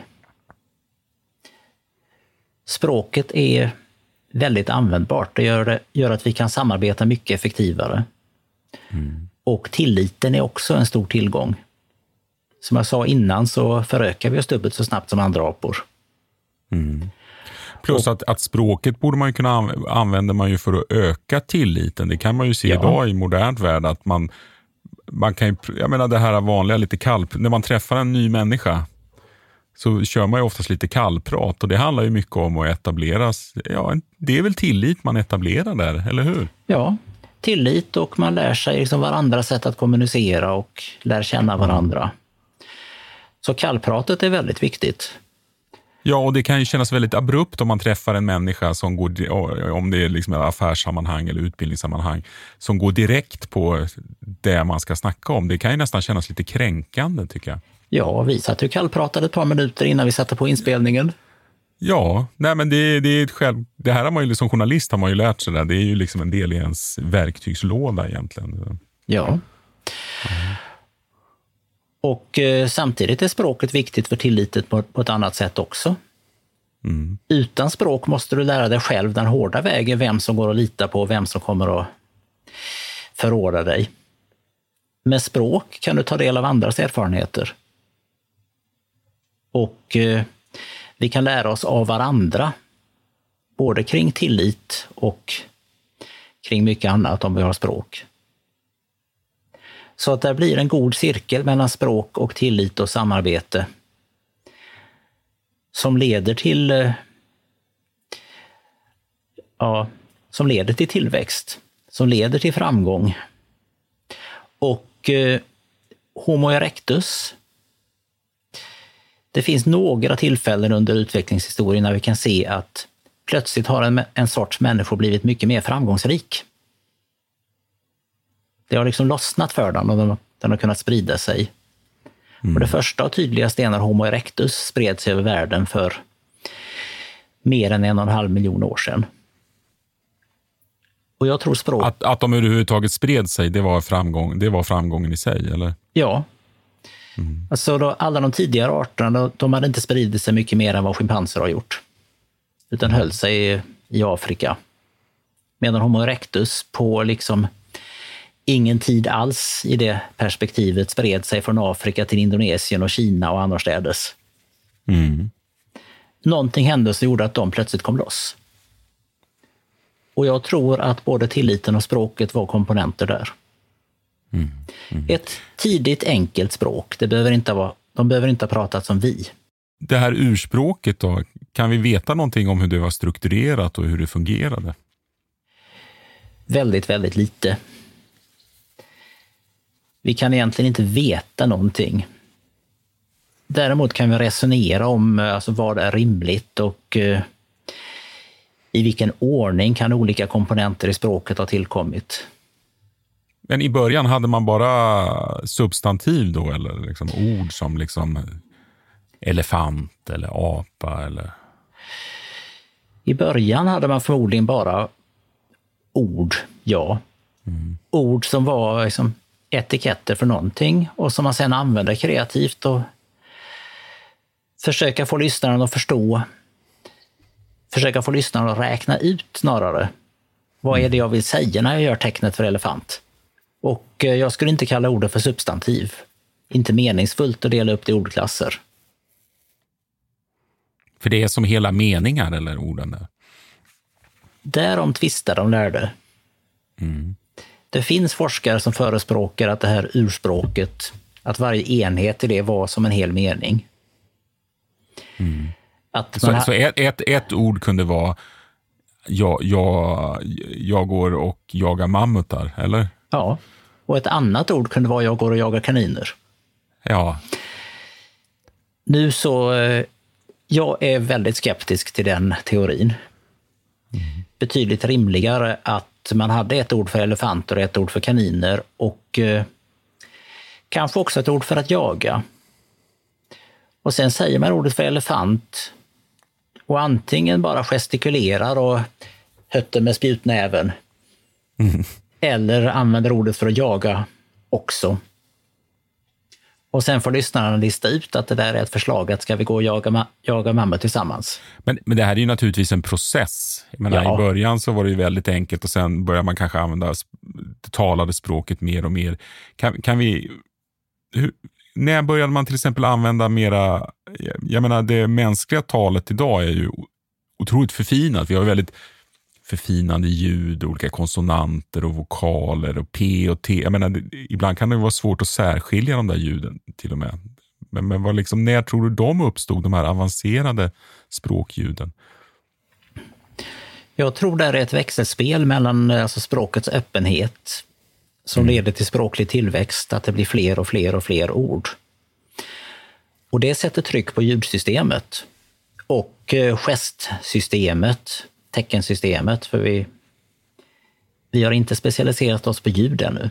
Speaker 4: Språket är väldigt användbart. Det gör, det gör att vi kan samarbeta mycket effektivare.
Speaker 6: Mm.
Speaker 4: Och tilliten är också en stor tillgång. Som jag sa innan så förökar vi oss dubbelt så snabbt som andra apor.
Speaker 6: Mm. Plus att, att språket borde man ju kunna anv- använda man ju för att öka tilliten. Det kan man ju se
Speaker 4: ja.
Speaker 6: idag i modernt värld att man, man kan ju, jag menar det här vanliga lite kall, när man träffar en ny människa så kör man ju oftast lite kallprat och det handlar ju mycket om att etableras. Ja, det är väl tillit man etablerar där, eller hur?
Speaker 4: Ja, tillit och man lär sig liksom varandras sätt att kommunicera och lär känna varandra. Mm. Så kallpratet är väldigt viktigt.
Speaker 6: Ja, och det kan ju kännas väldigt abrupt om man träffar en människa som går, om det är liksom ett affärssammanhang eller utbildningssammanhang, som går direkt på det man ska snacka om. Det kan ju nästan kännas lite kränkande, tycker jag.
Speaker 4: Ja, vi satt ju kallpratade ett par minuter innan vi satte på inspelningen.
Speaker 6: Ja, nej men det, det är ett själv, det här har man ju som journalist har man ju lärt sig där. Det är ju liksom en del i ens verktygslåda egentligen.
Speaker 4: Ja. Mm. Och eh, samtidigt är språket viktigt för tillitet på, på ett annat sätt också.
Speaker 6: Mm.
Speaker 4: Utan språk måste du lära dig själv den hårda vägen, vem som går att lita på och vem som kommer att förråda dig. Med språk kan du ta del av andras erfarenheter. Och eh, vi kan lära oss av varandra. Både kring tillit och kring mycket annat om vi har språk. Så att det blir en god cirkel mellan språk och tillit och samarbete. Som leder till ja, som leder till tillväxt. Som leder till framgång. Och eh, Homo erectus. Det finns några tillfällen under utvecklingshistorien när vi kan se att plötsligt har en, en sorts människor blivit mycket mer framgångsrik. Det har liksom lossnat för den och den, den har kunnat sprida sig. Mm. Och det första och tydligaste är när Homo erectus spred sig över världen för mer än en och en halv miljon år sedan. Och jag tror språk...
Speaker 6: Att, att de överhuvudtaget spred sig, det var, framgång, det var framgången i sig, eller?
Speaker 4: Ja. Mm. Alltså då, alla de tidigare arterna, de hade inte spridit sig mycket mer än vad schimpanser har gjort. Utan höll sig i, i Afrika. Medan Homo erectus på liksom ingen tid alls i det perspektivet spred sig från Afrika till Indonesien och Kina och annorstädes.
Speaker 6: Mm.
Speaker 4: Någonting hände som gjorde att de plötsligt kom loss. Och jag tror att både tilliten och språket var komponenter där.
Speaker 6: Mm. Mm.
Speaker 4: Ett tidigt enkelt språk, det behöver inte vara, de behöver inte ha pratat som vi.
Speaker 6: Det här urspråket då, kan vi veta någonting om hur det var strukturerat och hur det fungerade?
Speaker 4: Väldigt, väldigt lite. Vi kan egentligen inte veta någonting. Däremot kan vi resonera om alltså, vad är rimligt och eh, i vilken ordning kan olika komponenter i språket ha tillkommit.
Speaker 6: Men i början hade man bara substantiv då, eller liksom ord som liksom elefant eller apa eller...
Speaker 4: I början hade man förmodligen bara ord, ja. Mm. Ord som var liksom etiketter för någonting och som man sedan använde kreativt och försöka få lyssnaren att förstå, försöka få lyssnaren att räkna ut snarare. Vad är det jag vill säga när jag gör tecknet för elefant? Och jag skulle inte kalla ordet för substantiv. Inte meningsfullt att dela upp det i ordklasser.
Speaker 6: För det är som hela meningar eller orden där?
Speaker 4: Därom tvistar de lärde.
Speaker 6: Mm.
Speaker 4: Det finns forskare som förespråkar att det här urspråket, att varje enhet i det var som en hel mening.
Speaker 6: Mm.
Speaker 4: Att
Speaker 6: så
Speaker 4: ha...
Speaker 6: så ett, ett, ett ord kunde vara jag, jag, jag går och jagar mammutar, eller?
Speaker 4: Ja, och ett annat ord kunde vara jag går och jagar kaniner.
Speaker 6: Ja.
Speaker 4: Nu så, jag är väldigt skeptisk till den teorin. Mm. Betydligt rimligare att man hade ett ord för elefanter och ett ord för kaniner och eh, kanske också ett ord för att jaga. Och sen säger man ordet för elefant och antingen bara gestikulerar och hötter med spjutnäven mm. eller använder ordet för att jaga också. Och sen får lyssnarna lista ut att det där är ett förslag att ska vi gå och jaga, ma- jaga mamma tillsammans.
Speaker 6: Men, men det här är ju naturligtvis en process. Jag menar, ja. I början så var det ju väldigt enkelt och sen börjar man kanske använda det talade språket mer och mer. Kan, kan vi... Hur, när började man till exempel använda mera... Jag menar, det mänskliga talet idag är ju otroligt förfinat. Vi har väldigt förfinande ljud, olika konsonanter och vokaler och P och T. Jag menar, det, ibland kan det vara svårt att särskilja de där ljuden till och med. Men, men vad liksom, när tror du de uppstod, de här avancerade språkljuden?
Speaker 4: Jag tror det är ett växelspel mellan alltså, språkets öppenhet som mm. leder till språklig tillväxt, att det blir fler och fler och fler ord. Och det sätter tryck på ljudsystemet och eh, gestsystemet, teckensystemet, för vi, vi har inte specialiserat oss på ljud ännu.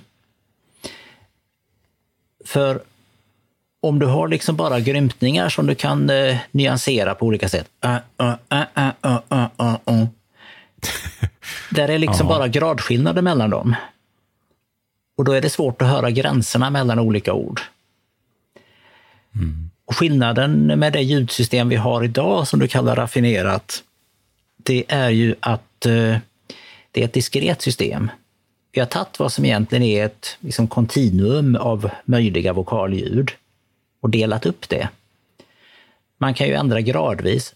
Speaker 4: För om du har liksom bara grymtningar som du kan eh, nyansera på olika sätt. Uh, uh, uh, uh, uh, uh, uh, uh. Där är liksom bara gradskillnader mellan dem. Och då är det svårt att höra gränserna mellan olika ord.
Speaker 6: Mm.
Speaker 4: Och skillnaden med det ljudsystem vi har idag som du kallar raffinerat, det är ju att eh, det är ett diskret system. Vi har tagit vad som egentligen är ett liksom, kontinuum av möjliga vokalljud och delat upp det. Man kan ju ändra gradvis.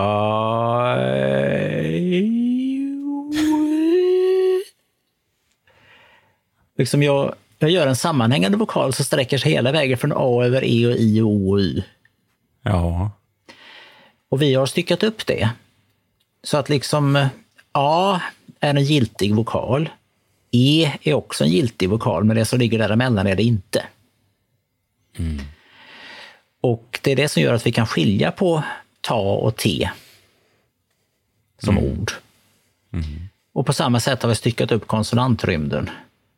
Speaker 4: Liksom jag, jag gör en sammanhängande vokal som sträcker sig hela vägen från A över E och I och O och Y.
Speaker 6: Ja.
Speaker 4: Och vi har styckat upp det. Så att liksom A är en giltig vokal. E är också en giltig vokal, men det som ligger däremellan är det inte.
Speaker 6: Mm.
Speaker 4: Och det är det som gör att vi kan skilja på ta och T som
Speaker 6: mm.
Speaker 4: ord.
Speaker 6: Mm.
Speaker 4: Och på samma sätt har vi styckat upp konsonantrymden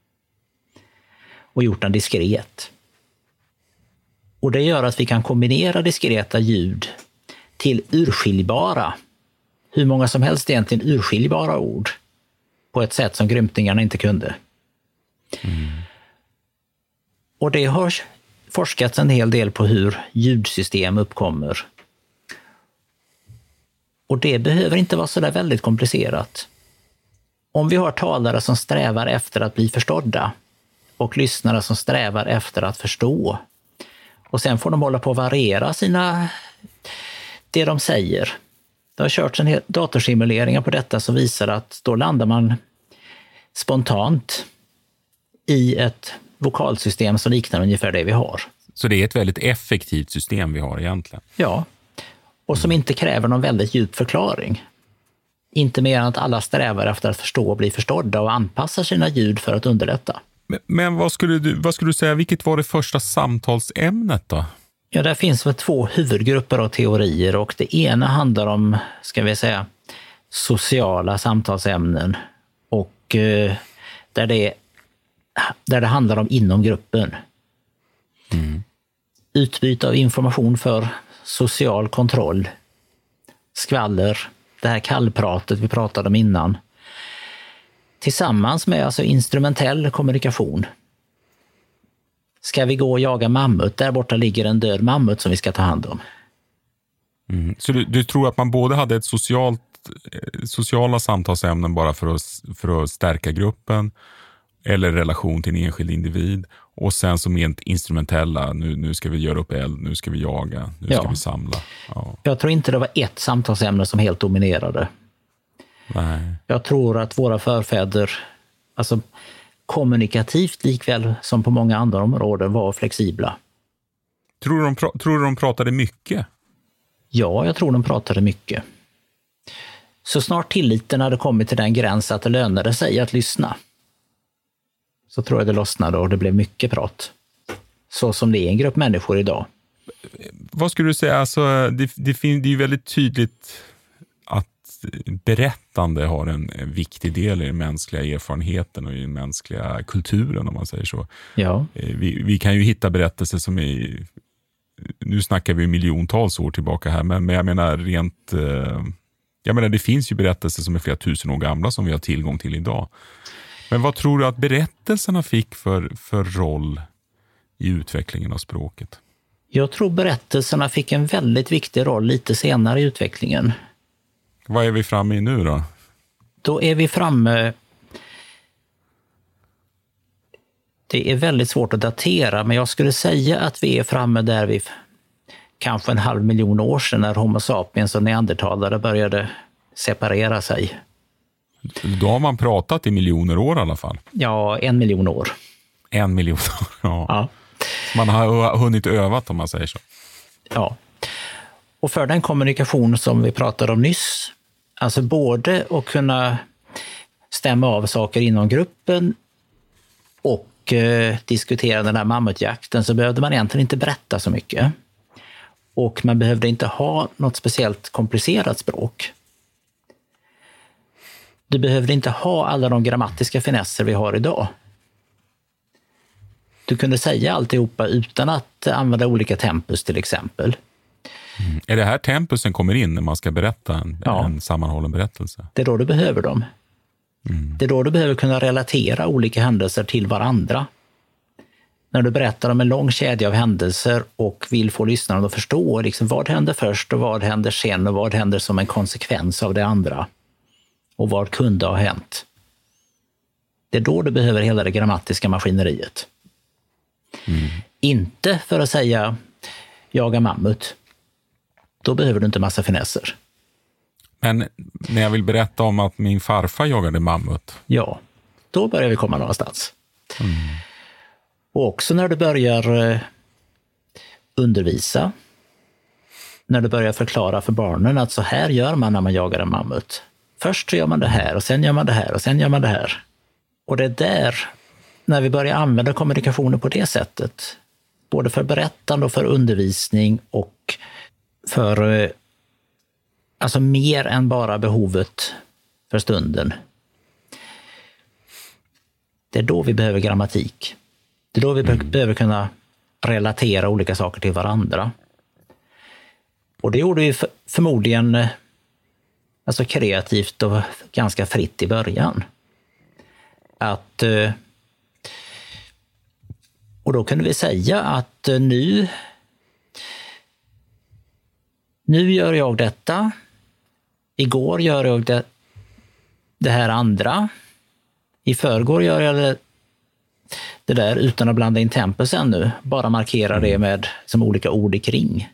Speaker 4: och gjort den diskret. Och det gör att vi kan kombinera diskreta ljud till urskiljbara, hur många som helst egentligen urskiljbara ord, på ett sätt som grymtningarna inte kunde.
Speaker 6: Mm.
Speaker 4: Och det har forskats en hel del på hur ljudsystem uppkommer. Och det behöver inte vara så där väldigt komplicerat. Om vi har talare som strävar efter att bli förstådda och lyssnare som strävar efter att förstå, och sen får de hålla på att variera sina, det de säger. Det har körts en hel datorsimuleringar på detta som visar att då landar man spontant i ett vokalsystem som liknar ungefär det vi har.
Speaker 6: Så det är ett väldigt effektivt system vi har egentligen?
Speaker 4: Ja, och som inte kräver någon väldigt djup förklaring. Inte mer än att alla strävar efter att förstå och bli förstådda och anpassar sina ljud för att underlätta.
Speaker 6: Men, men vad, skulle du, vad skulle du säga, vilket var det första samtalsämnet då?
Speaker 4: Ja, där finns väl två huvudgrupper av teorier och det ena handlar om, ska vi säga, sociala samtalsämnen och eh, där, det, där det handlar om inom gruppen.
Speaker 6: Mm.
Speaker 4: Utbyte av information för social kontroll, skvaller, det här kallpratet vi pratade om innan. Tillsammans med alltså instrumentell kommunikation. Ska vi gå och jaga mammut? Där borta ligger en död mammut som vi ska ta hand om.
Speaker 6: Mm. Så du, du tror att man både hade ett socialt, sociala samtalsämnen bara för att, för att stärka gruppen eller relation till en enskild individ och sen som rent instrumentella, nu, nu ska vi göra upp eld, nu ska vi jaga, nu
Speaker 4: ja.
Speaker 6: ska vi samla. Ja.
Speaker 4: Jag tror inte det var ett samtalsämne som helt dominerade.
Speaker 6: Nej.
Speaker 4: Jag tror att våra förfäder, alltså kommunikativt likväl som på många andra områden, var flexibla.
Speaker 6: Tror du de, pra- tror du de pratade mycket?
Speaker 4: Ja, jag tror de pratade mycket. Så snart tilliten hade kommit till den gräns att det lönade sig att lyssna, så tror jag det lossnade och det blev mycket prat. Så som det är en grupp människor idag.
Speaker 6: Vad skulle du säga? Alltså, det, det, fin- det är ju väldigt tydligt att berättande har en, en viktig del i den mänskliga erfarenheten och i den mänskliga kulturen, om man säger så.
Speaker 4: Ja.
Speaker 6: Vi, vi kan ju hitta berättelser som är, nu snackar vi miljontals år tillbaka här, men, men jag menar rent, jag menar det finns ju berättelser som är flera tusen år gamla som vi har tillgång till idag. Men vad tror du att berättelserna fick för, för roll i utvecklingen av språket?
Speaker 4: Jag tror berättelserna fick en väldigt viktig roll lite senare i utvecklingen.
Speaker 6: Vad är vi framme i nu då?
Speaker 4: Då är vi framme... Det är väldigt svårt att datera, men jag skulle säga att vi är framme där vi kanske en halv miljon år sedan när Homo sapiens och neandertalare började separera sig.
Speaker 6: Då har man pratat i miljoner år i alla fall.
Speaker 4: Ja, en miljon år.
Speaker 6: En miljon år, ja.
Speaker 4: ja.
Speaker 6: Man har hunnit övat, om man säger så.
Speaker 4: Ja. Och för den kommunikation som vi pratade om nyss, alltså både att kunna stämma av saker inom gruppen och eh, diskutera den här mammutjakten, så behövde man egentligen inte berätta så mycket. Och man behövde inte ha något speciellt komplicerat språk. Du behövde inte ha alla de grammatiska finesser vi har idag. Du kunde säga alltihopa utan att använda olika tempus till exempel.
Speaker 6: Mm. Är det här tempusen kommer in när man ska berätta en,
Speaker 4: ja.
Speaker 6: en sammanhållen berättelse?
Speaker 4: Det är då du behöver dem. Mm. Det är då du behöver kunna relatera olika händelser till varandra. När du berättar om en lång kedja av händelser och vill få lyssnaren att förstå liksom, vad händer först och vad händer sen och vad händer som en konsekvens av det andra. Och vad kunde ha hänt. Det är då du behöver hela det grammatiska maskineriet. Mm. Inte för att säga jaga mammut. Då behöver du inte massa finesser.
Speaker 6: Men när jag vill berätta om att min farfar jagade mammut.
Speaker 4: Ja, då börjar vi komma någonstans. Mm. Och också när du börjar eh, undervisa. När du börjar förklara för barnen att så här gör man när man jagar en mammut. Först så gör man det här och sen gör man det här och sen gör man det här. Och det är där, när vi börjar använda kommunikationen på det sättet, både för berättande och för undervisning och för alltså mer än bara behovet för stunden. Det är då vi behöver grammatik. Det är då vi mm. behöver kunna relatera olika saker till varandra. Och det gjorde vi för, förmodligen alltså kreativt och ganska fritt i början. Att, och då kunde vi säga att nu, nu gör jag detta, igår gör jag det, det här andra, i förrgår gör jag det, det där utan att blanda in tempus ännu, bara markera det med som olika ord kring.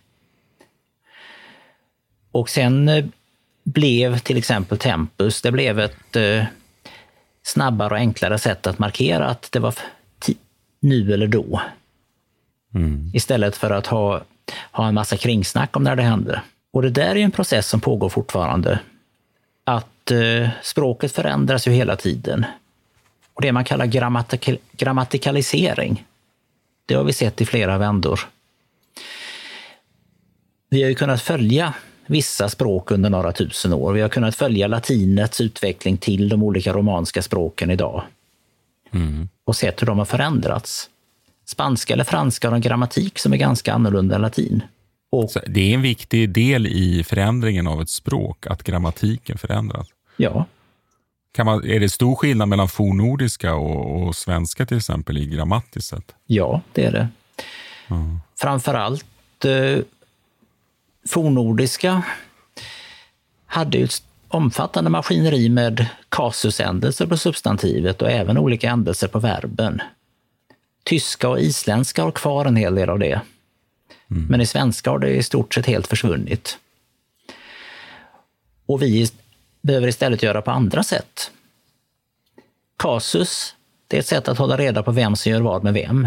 Speaker 4: Och sen blev till exempel tempus, det blev ett eh, snabbare och enklare sätt att markera att det var t- nu eller då. Mm. Istället för att ha, ha en massa kringsnack om när det hände. Och det där är en process som pågår fortfarande. Att eh, språket förändras ju hela tiden. Och det man kallar grammatik- grammatikalisering, det har vi sett i flera vändor. Vi har ju kunnat följa vissa språk under några tusen år. Vi har kunnat följa latinets utveckling till de olika romanska språken idag. Mm. Och sett hur de har förändrats. Spanska eller franska har en grammatik som är ganska annorlunda än latin. Och
Speaker 6: så det är en viktig del i förändringen av ett språk, att grammatiken förändras.
Speaker 4: Ja.
Speaker 6: Kan man, är det stor skillnad mellan fornnordiska och, och svenska till exempel i grammatiskt sätt?
Speaker 4: Ja, det är det.
Speaker 6: Mm.
Speaker 4: Framförallt eh, fornnordiska hade ju ett omfattande maskineri med kasusändelser på substantivet och även olika ändelser på verben. Tyska och isländska har kvar en hel del av det. Mm. Men i svenska har det i stort sett helt försvunnit. Och vi behöver istället göra på andra sätt. Kasus, det är ett sätt att hålla reda på vem som gör vad med vem.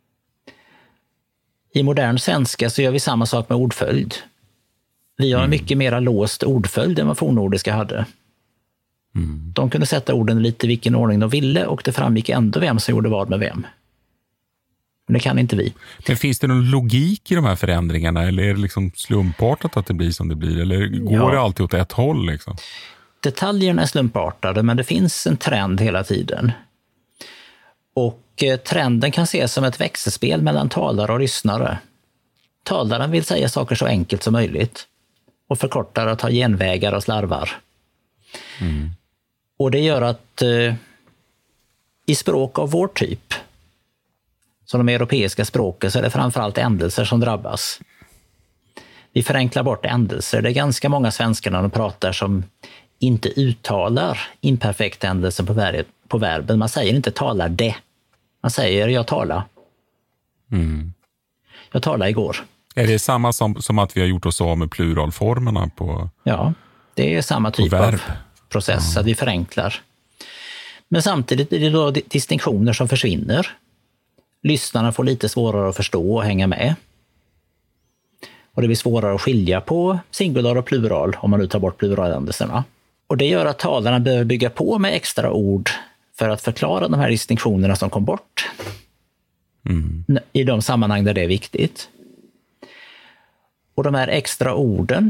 Speaker 4: I modern svenska så gör vi samma sak med ordföljd. Vi har en mycket mer låst ordföljd än vad fornnordiska hade. Mm. De kunde sätta orden lite i vilken ordning de ville och det framgick ändå vem som gjorde vad med vem. Men det kan inte vi.
Speaker 6: Men finns det någon logik i de här förändringarna eller är det liksom slumpartat att det blir som det blir? Eller går ja. det alltid åt ett håll liksom?
Speaker 4: Detaljerna är slumpartade men det finns en trend hela tiden. Och eh, trenden kan ses som ett växelspel mellan talare och lyssnare. Talaren vill säga saker så enkelt som möjligt och förkortar och tar genvägar och slarvar. Mm. Och det gör att eh, i språk av vår typ, som de europeiska språken, så är det framförallt ändelser som drabbas. Vi förenklar bort ändelser. Det är ganska många svenskar när de pratar som inte uttalar imperfekta ändelser på, ver- på verben. Man säger inte talar det. Man säger jag talar. Mm. Jag talade igår.
Speaker 6: Är det samma som, som att vi har gjort oss av med pluralformerna på
Speaker 4: Ja, det är samma typ av process, ja. Att vi förenklar. Men samtidigt är det då distinktioner som försvinner. Lyssnarna får lite svårare att förstå och hänga med. Och det blir svårare att skilja på singular och plural om man nu tar bort pluraländelserna. Och det gör att talarna behöver bygga på med extra ord för att förklara de här distinktionerna som kom bort. Mm. I de sammanhang där det är viktigt. Och de här extra orden,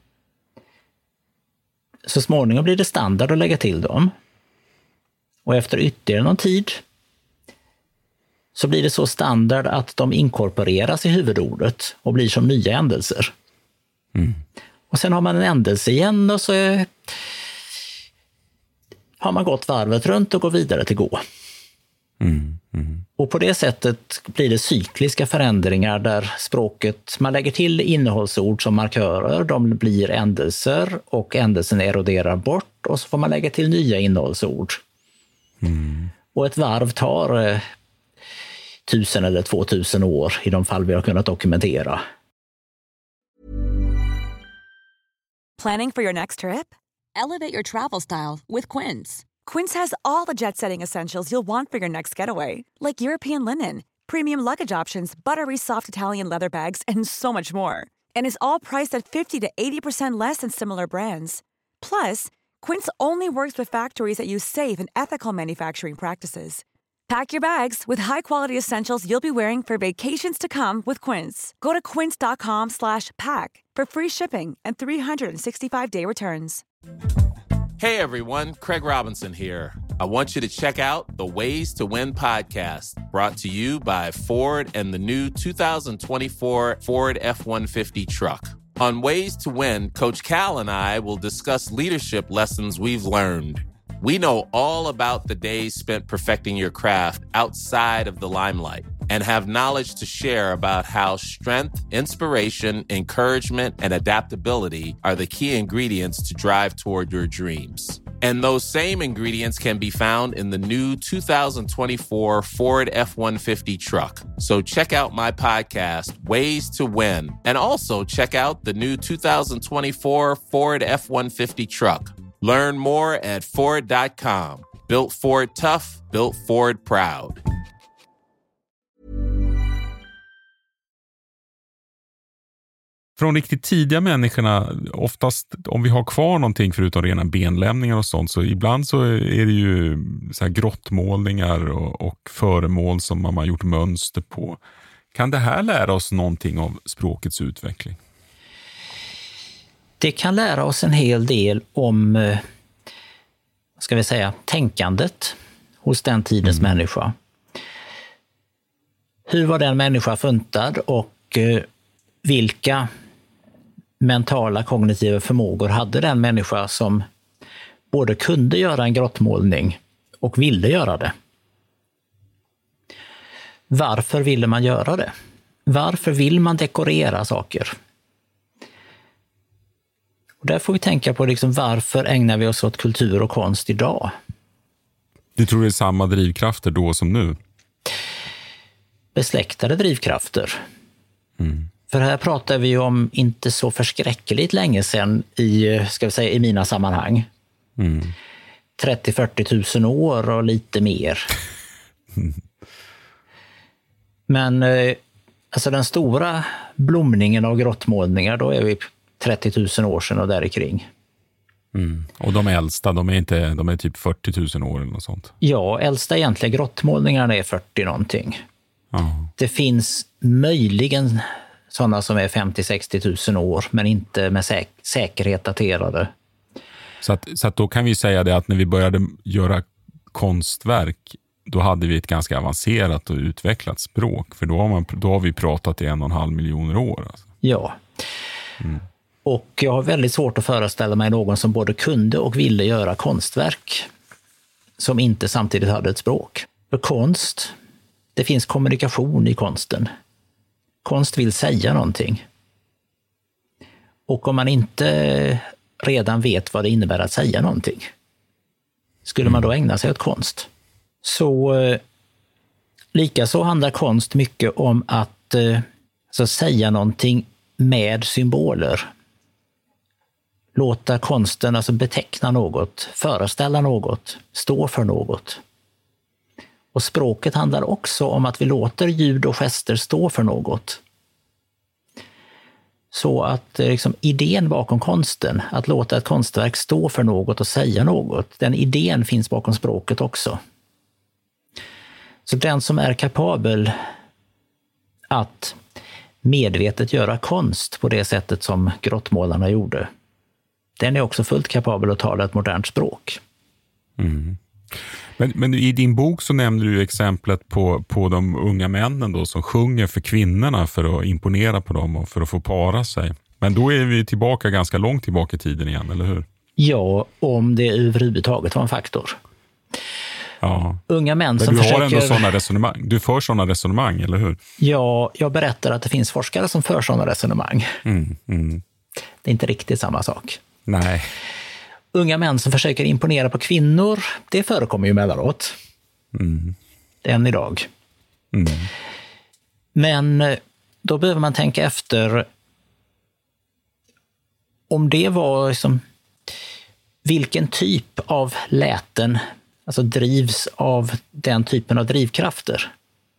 Speaker 4: så småningom blir det standard att lägga till dem. Och efter ytterligare någon tid så blir det så standard att de inkorporeras i huvudordet och blir som nya ändelser. Mm. Och sen har man en ändelse igen och så är, har man gått varvet runt och går vidare till gå. Mm. Mm. Och på det sättet blir det cykliska förändringar där språket, man lägger till innehållsord som markörer, de blir ändelser och ändelsen eroderar bort och så får man lägga till nya innehållsord. Mm. Och ett varv tar eh, tusen eller två tusen år i de fall vi har kunnat dokumentera.
Speaker 13: Planning for your next trip? Elevate your travel style with Quince. Quince has all the jet-setting essentials you'll want for your next getaway, like European linen, premium luggage options, buttery soft Italian leather bags, and so much more. And is all priced at fifty to eighty percent less than similar brands. Plus, Quince only works with factories that use safe and ethical manufacturing practices. Pack your bags with high-quality essentials you'll be wearing for vacations to come with Quince. Go to quince.com slash pack for free shipping and three sixty-five day returns.
Speaker 14: Hey everyone, Craig Robinson here. I want you to check out the Ways to Win podcast, brought to you by Ford and the new two thousand twenty-four Ford F one fifty truck. On Ways to Win, Coach Cal and I will discuss leadership lessons we've learned. We know all about the days spent perfecting your craft outside of the limelight and have knowledge to share about how strength, inspiration, encouragement, and adaptability are the key ingredients to drive toward your dreams. And those same ingredients can be found in the new two thousand twenty-four Ford F one fifty truck. So check out my podcast, Ways to Win, and also check out the new two thousand twenty-four Ford F one fifty truck. Learn more at Ford dot com. Built Ford tough, built Ford proud.
Speaker 6: Från riktigt tidiga människorna, oftast om vi har kvar någonting förutom rena benlämningar och sånt, så ibland så är det ju så här grottmålningar och, och föremål som man har gjort mönster på. Kan det här lära oss någonting om språkets utveckling?
Speaker 4: Det kan lära oss en hel del om, eh, ska vi säga, tänkandet hos den tidens mm. människa. Hur var den människa funtad och eh, vilka mentala kognitiva förmågor hade den människa som både kunde göra en grottmålning och ville göra det? Varför ville man göra det? Varför vill man dekorera saker? Och där får vi tänka på liksom, varför ägnar vi oss åt kultur och konst idag?
Speaker 6: Du tror det är samma drivkrafter då som nu?
Speaker 4: Besläktade drivkrafter.
Speaker 6: Mm.
Speaker 4: För här pratar vi ju om inte så förskräckligt länge sedan i, ska vi säga, i mina sammanhang.
Speaker 6: Mm.
Speaker 4: trettio till fyrtio tusen år och lite mer. Men alltså den stora blomningen av grottmålningar, då är vi trettio tusen år sedan och där kring.
Speaker 6: Mm. Och de äldsta, de är, inte, de är typ fyrtio tusen år eller något sånt?
Speaker 4: Ja, äldsta egentliga grottmålningarna är fyrtio någonting.
Speaker 6: Oh.
Speaker 4: Det finns möjligen sådana som är femtio till sextio tusen år, men inte med säk- säkerhet daterade.
Speaker 6: Så, att, så att då kan vi säga det att när vi började göra konstverk, då hade vi ett ganska avancerat och utvecklat språk. För då har, man, då har vi pratat i en och en halv miljoner år. Alltså.
Speaker 4: Ja.
Speaker 6: Mm.
Speaker 4: Och jag har väldigt svårt att föreställa mig någon som både kunde och ville göra konstverk som inte samtidigt hade ett språk. För konst, det finns kommunikation i konsten. Konst vill säga någonting. Och om man inte redan vet vad det innebär att säga någonting, skulle man då ägna sig åt konst? Så eh, likaså handlar konst mycket om att eh, så säga någonting med symboler. Låta konsten alltså beteckna något, föreställa något, stå för något. Och språket handlar också om att vi låter ljud och gester stå för något. Så att liksom, idén bakom konsten, att låta ett konstverk stå för något och säga något, den idén finns bakom språket också. Så den som är kapabel att medvetet göra konst på det sättet som grottmålarna gjorde, den är också fullt kapabel att tala ett modernt språk.
Speaker 6: Mm. Men, men i din bok så nämnde du exemplet på, på de unga männen då, som sjunger för kvinnorna för att imponera på dem och för att få para sig. Men då är vi tillbaka ganska långt tillbaka i tiden igen, eller hur?
Speaker 4: Ja, om det överhuvudtaget var en faktor.
Speaker 6: Ja.
Speaker 4: Unga män
Speaker 6: men
Speaker 4: som
Speaker 6: du
Speaker 4: försöker...
Speaker 6: har ändå sådana resonemang. Du för sådana resonemang, eller hur?
Speaker 4: Ja, jag berättar att det finns forskare som för sådana resonemang.
Speaker 6: Mm, mm.
Speaker 4: Det är inte riktigt samma sak.
Speaker 6: Nej.
Speaker 4: Unga män som försöker imponera på kvinnor, det förekommer ju emellanåt.
Speaker 6: Mm.
Speaker 4: Än idag.
Speaker 6: Mm.
Speaker 4: Men då behöver man tänka efter om det var liksom, vilken typ av läten alltså drivs av den typen av drivkrafter.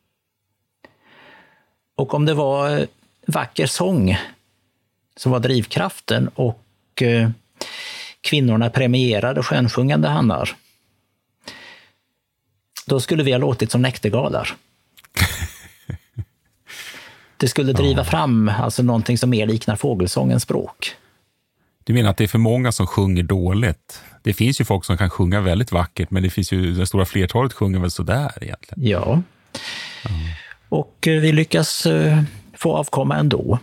Speaker 4: Och om det var vacker sång som var drivkraften och eh, kvinnorna premierade skönsjungande hannar, då skulle vi ha låtit som näktergalar. Det skulle driva ja. fram alltså någonting som mer liknar fågelsångens språk.
Speaker 6: Du menar att det är för många som sjunger dåligt? Det finns ju folk som kan sjunga väldigt vackert, men det finns ju, det stora flertalet sjunger väl sådär egentligen.
Speaker 4: Ja. ja. Och vi lyckas uh, få avkomma ändå.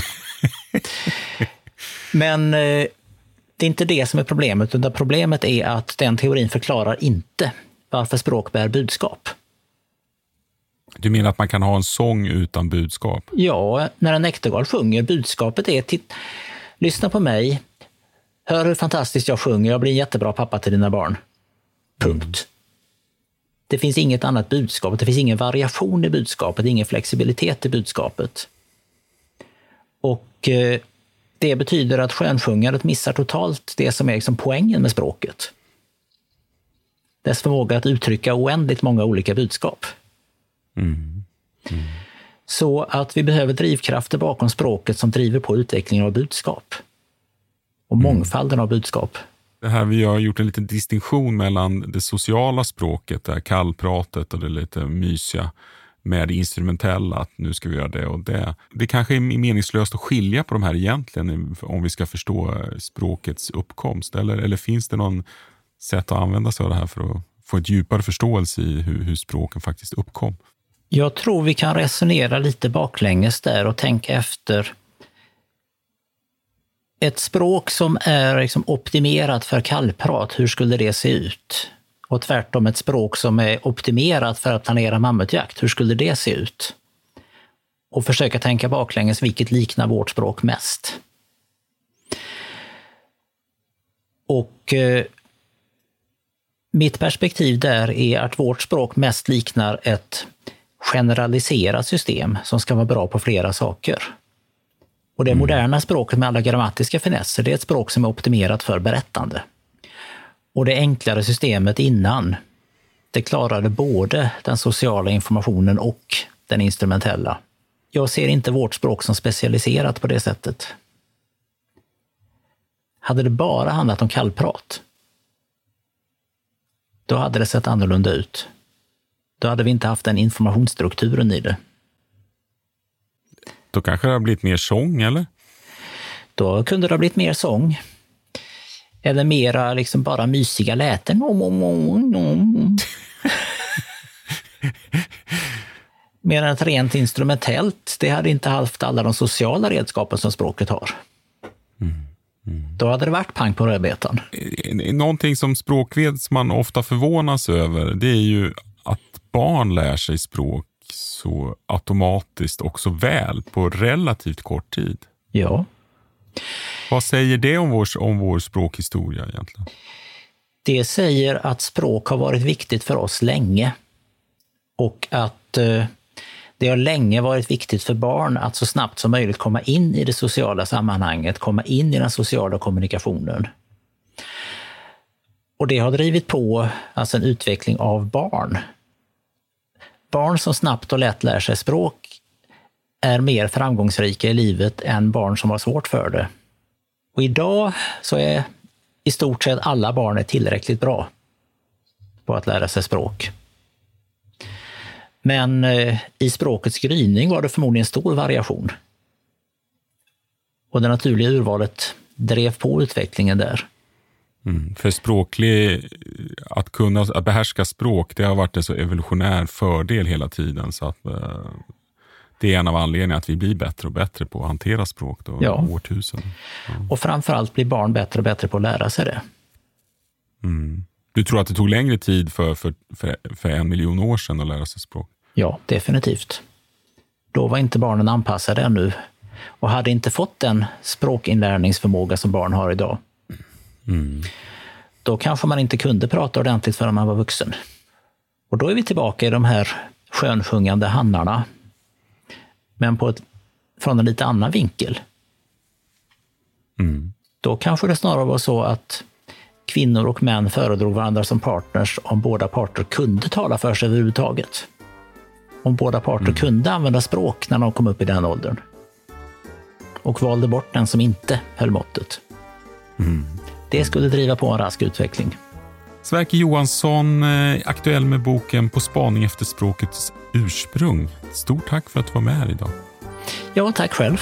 Speaker 4: Men uh, det är inte det som är problemet, utan problemet är att den teorin förklarar inte varför språk bär budskap.
Speaker 6: Du menar att man kan ha en sång utan budskap? Ja,
Speaker 4: när en näktergal sjunger, budskapet är till, lyssna på mig, hör hur fantastiskt jag sjunger, jag blir en jättebra pappa till dina barn. Punkt. Mm. Det finns inget annat budskap, det finns ingen variation i budskapet, ingen flexibilitet i budskapet. Och eh, det betyder att skönsjungandet missar totalt det som är liksom poängen med språket. Dess förmåga att uttrycka oändligt många olika budskap.
Speaker 6: Mm. Mm.
Speaker 4: Så att vi behöver drivkrafter bakom språket som driver på utvecklingen av budskap. Och mångfalden av budskap.
Speaker 6: Det här, vi har gjort en liten distinktion mellan det sociala språket, det här kallpratet och det lite mysiga, med det instrumentella, att nu ska vi göra det och det. Det kanske är meningslöst att skilja på de här egentligen om vi ska förstå språkets uppkomst. Eller, eller finns det någon sätt att använda sig av det här för att få ett djupare förståelse i hur, hur språken faktiskt uppkom?
Speaker 4: Jag tror vi kan resonera lite baklänges där och tänka efter. Ett språk som är liksom optimerat för kallprat, hur skulle det se ut? Och tvärtom ett språk som är optimerat för att planera mammutjakt, hur skulle det se ut? Och försöka tänka baklänges, vilket liknar vårt språk mest? Och eh, mitt perspektiv där är att vårt språk mest liknar ett generaliserat system som ska vara bra på flera saker. Och det moderna språket med alla grammatiska finesser, det är ett språk som är optimerat för berättande. Och det enklare systemet innan, det klarade både den sociala informationen och den instrumentella. Jag ser inte vårt språk som specialiserat på det sättet. Hade det bara handlat om kallprat, då hade det sett annorlunda ut. Då hade vi inte haft den informationsstrukturen i det.
Speaker 6: Då kanske det har blivit mer sång, eller?
Speaker 4: Då kunde det ha blivit mer sång. Eller mera liksom bara mysiga läten. Mer än ett rent instrumentellt. Det hade inte haft alla de sociala redskapen som språket har. Mm. Mm. Då hade det varit pang på rödbetan.
Speaker 6: Någonting som språkveds man ofta förvånas över, det är ju att barn lär sig språk så automatiskt och så väl på relativt kort tid.
Speaker 4: Ja.
Speaker 6: Vad säger det om vår, om vår språkhistoria egentligen?
Speaker 4: Det säger att språk har varit viktigt för oss länge. Och att eh, det har länge varit viktigt för barn att så snabbt som möjligt komma in i det sociala sammanhanget, komma in i den sociala kommunikationen. Och det har drivit på alltså en utveckling av barn. Barn som snabbt och lätt lär sig språk är mer framgångsrika i livet än barn som har svårt för det. Och idag så är i stort sett alla barn är tillräckligt bra på att lära sig språk. Men eh, i språkets gryning var det förmodligen stor variation. Och det naturliga urvalet drev på utvecklingen där.
Speaker 6: Mm, för språklig, att kunna att behärska språk, det har varit en så evolutionär fördel hela tiden, så att eh, det är en av anledningarna att vi blir bättre och bättre på att hantera språk då,
Speaker 4: ja.
Speaker 6: årtusen. Ja.
Speaker 4: Och framförallt blir barn bättre och bättre på att lära sig det.
Speaker 6: Mm. Du tror att det tog längre tid för, för, för, för en miljon år sedan att lära sig språk?
Speaker 4: Ja, definitivt. Då var inte barnen anpassade ännu och hade inte fått den språkinlärningsförmåga som barn har idag. Mm. Då kanske man inte kunde prata ordentligt förrän man var vuxen. Och då är vi tillbaka i de här skönsjungande hannarna. Men på ett, från en lite annan vinkel. Mm. Då kanske det snarare var så att kvinnor och män föredrog varandra som partners om båda parter kunde tala för sig överhuvudtaget. Om båda parter mm. kunde använda språk när de kom upp i den åldern. Och valde bort den som inte höll måttet. Mm. Det skulle driva på en rask utveckling.
Speaker 6: Sverker Johansson, aktuell med boken På spaning efter språkets ursprung. Stort tack för att du var med här idag.
Speaker 4: Ja, tack själv.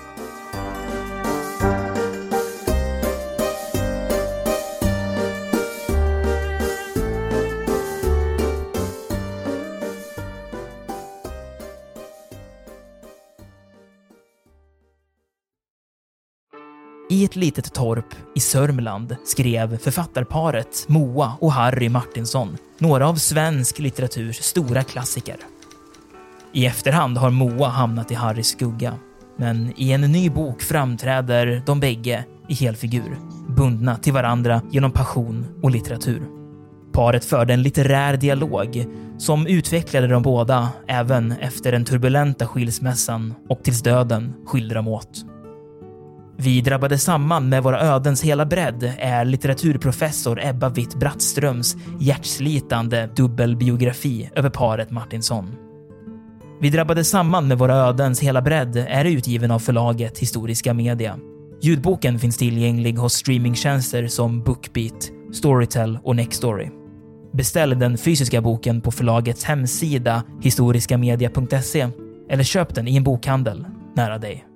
Speaker 2: I ett litet torp i Sörmland skrev författarparet Moa och Harry Martinsson några av svensk litteraturs stora klassiker. I efterhand har Moa hamnat i Harrys skugga, men i en ny bok framträder de bägge i helfigur, bundna till varandra genom passion och litteratur. Paret förde en litterär dialog som utvecklade de båda även efter den turbulenta skilsmässan och tills döden skilde dem åt. Vi drabbade samman med våra ödens hela bredd är litteraturprofessor Ebba Witt-Brattströms hjärtslitande dubbelbiografi över paret Martinsson. Vi drabbade samman med våra ödens hela bredd är utgiven av förlaget Historiska Media. Ljudboken finns tillgänglig hos streamingtjänster som Bookbeat, Storytel och Nextory. Beställ den fysiska boken på förlagets hemsida historiskamedia punkt se eller köp den i en bokhandel nära dig.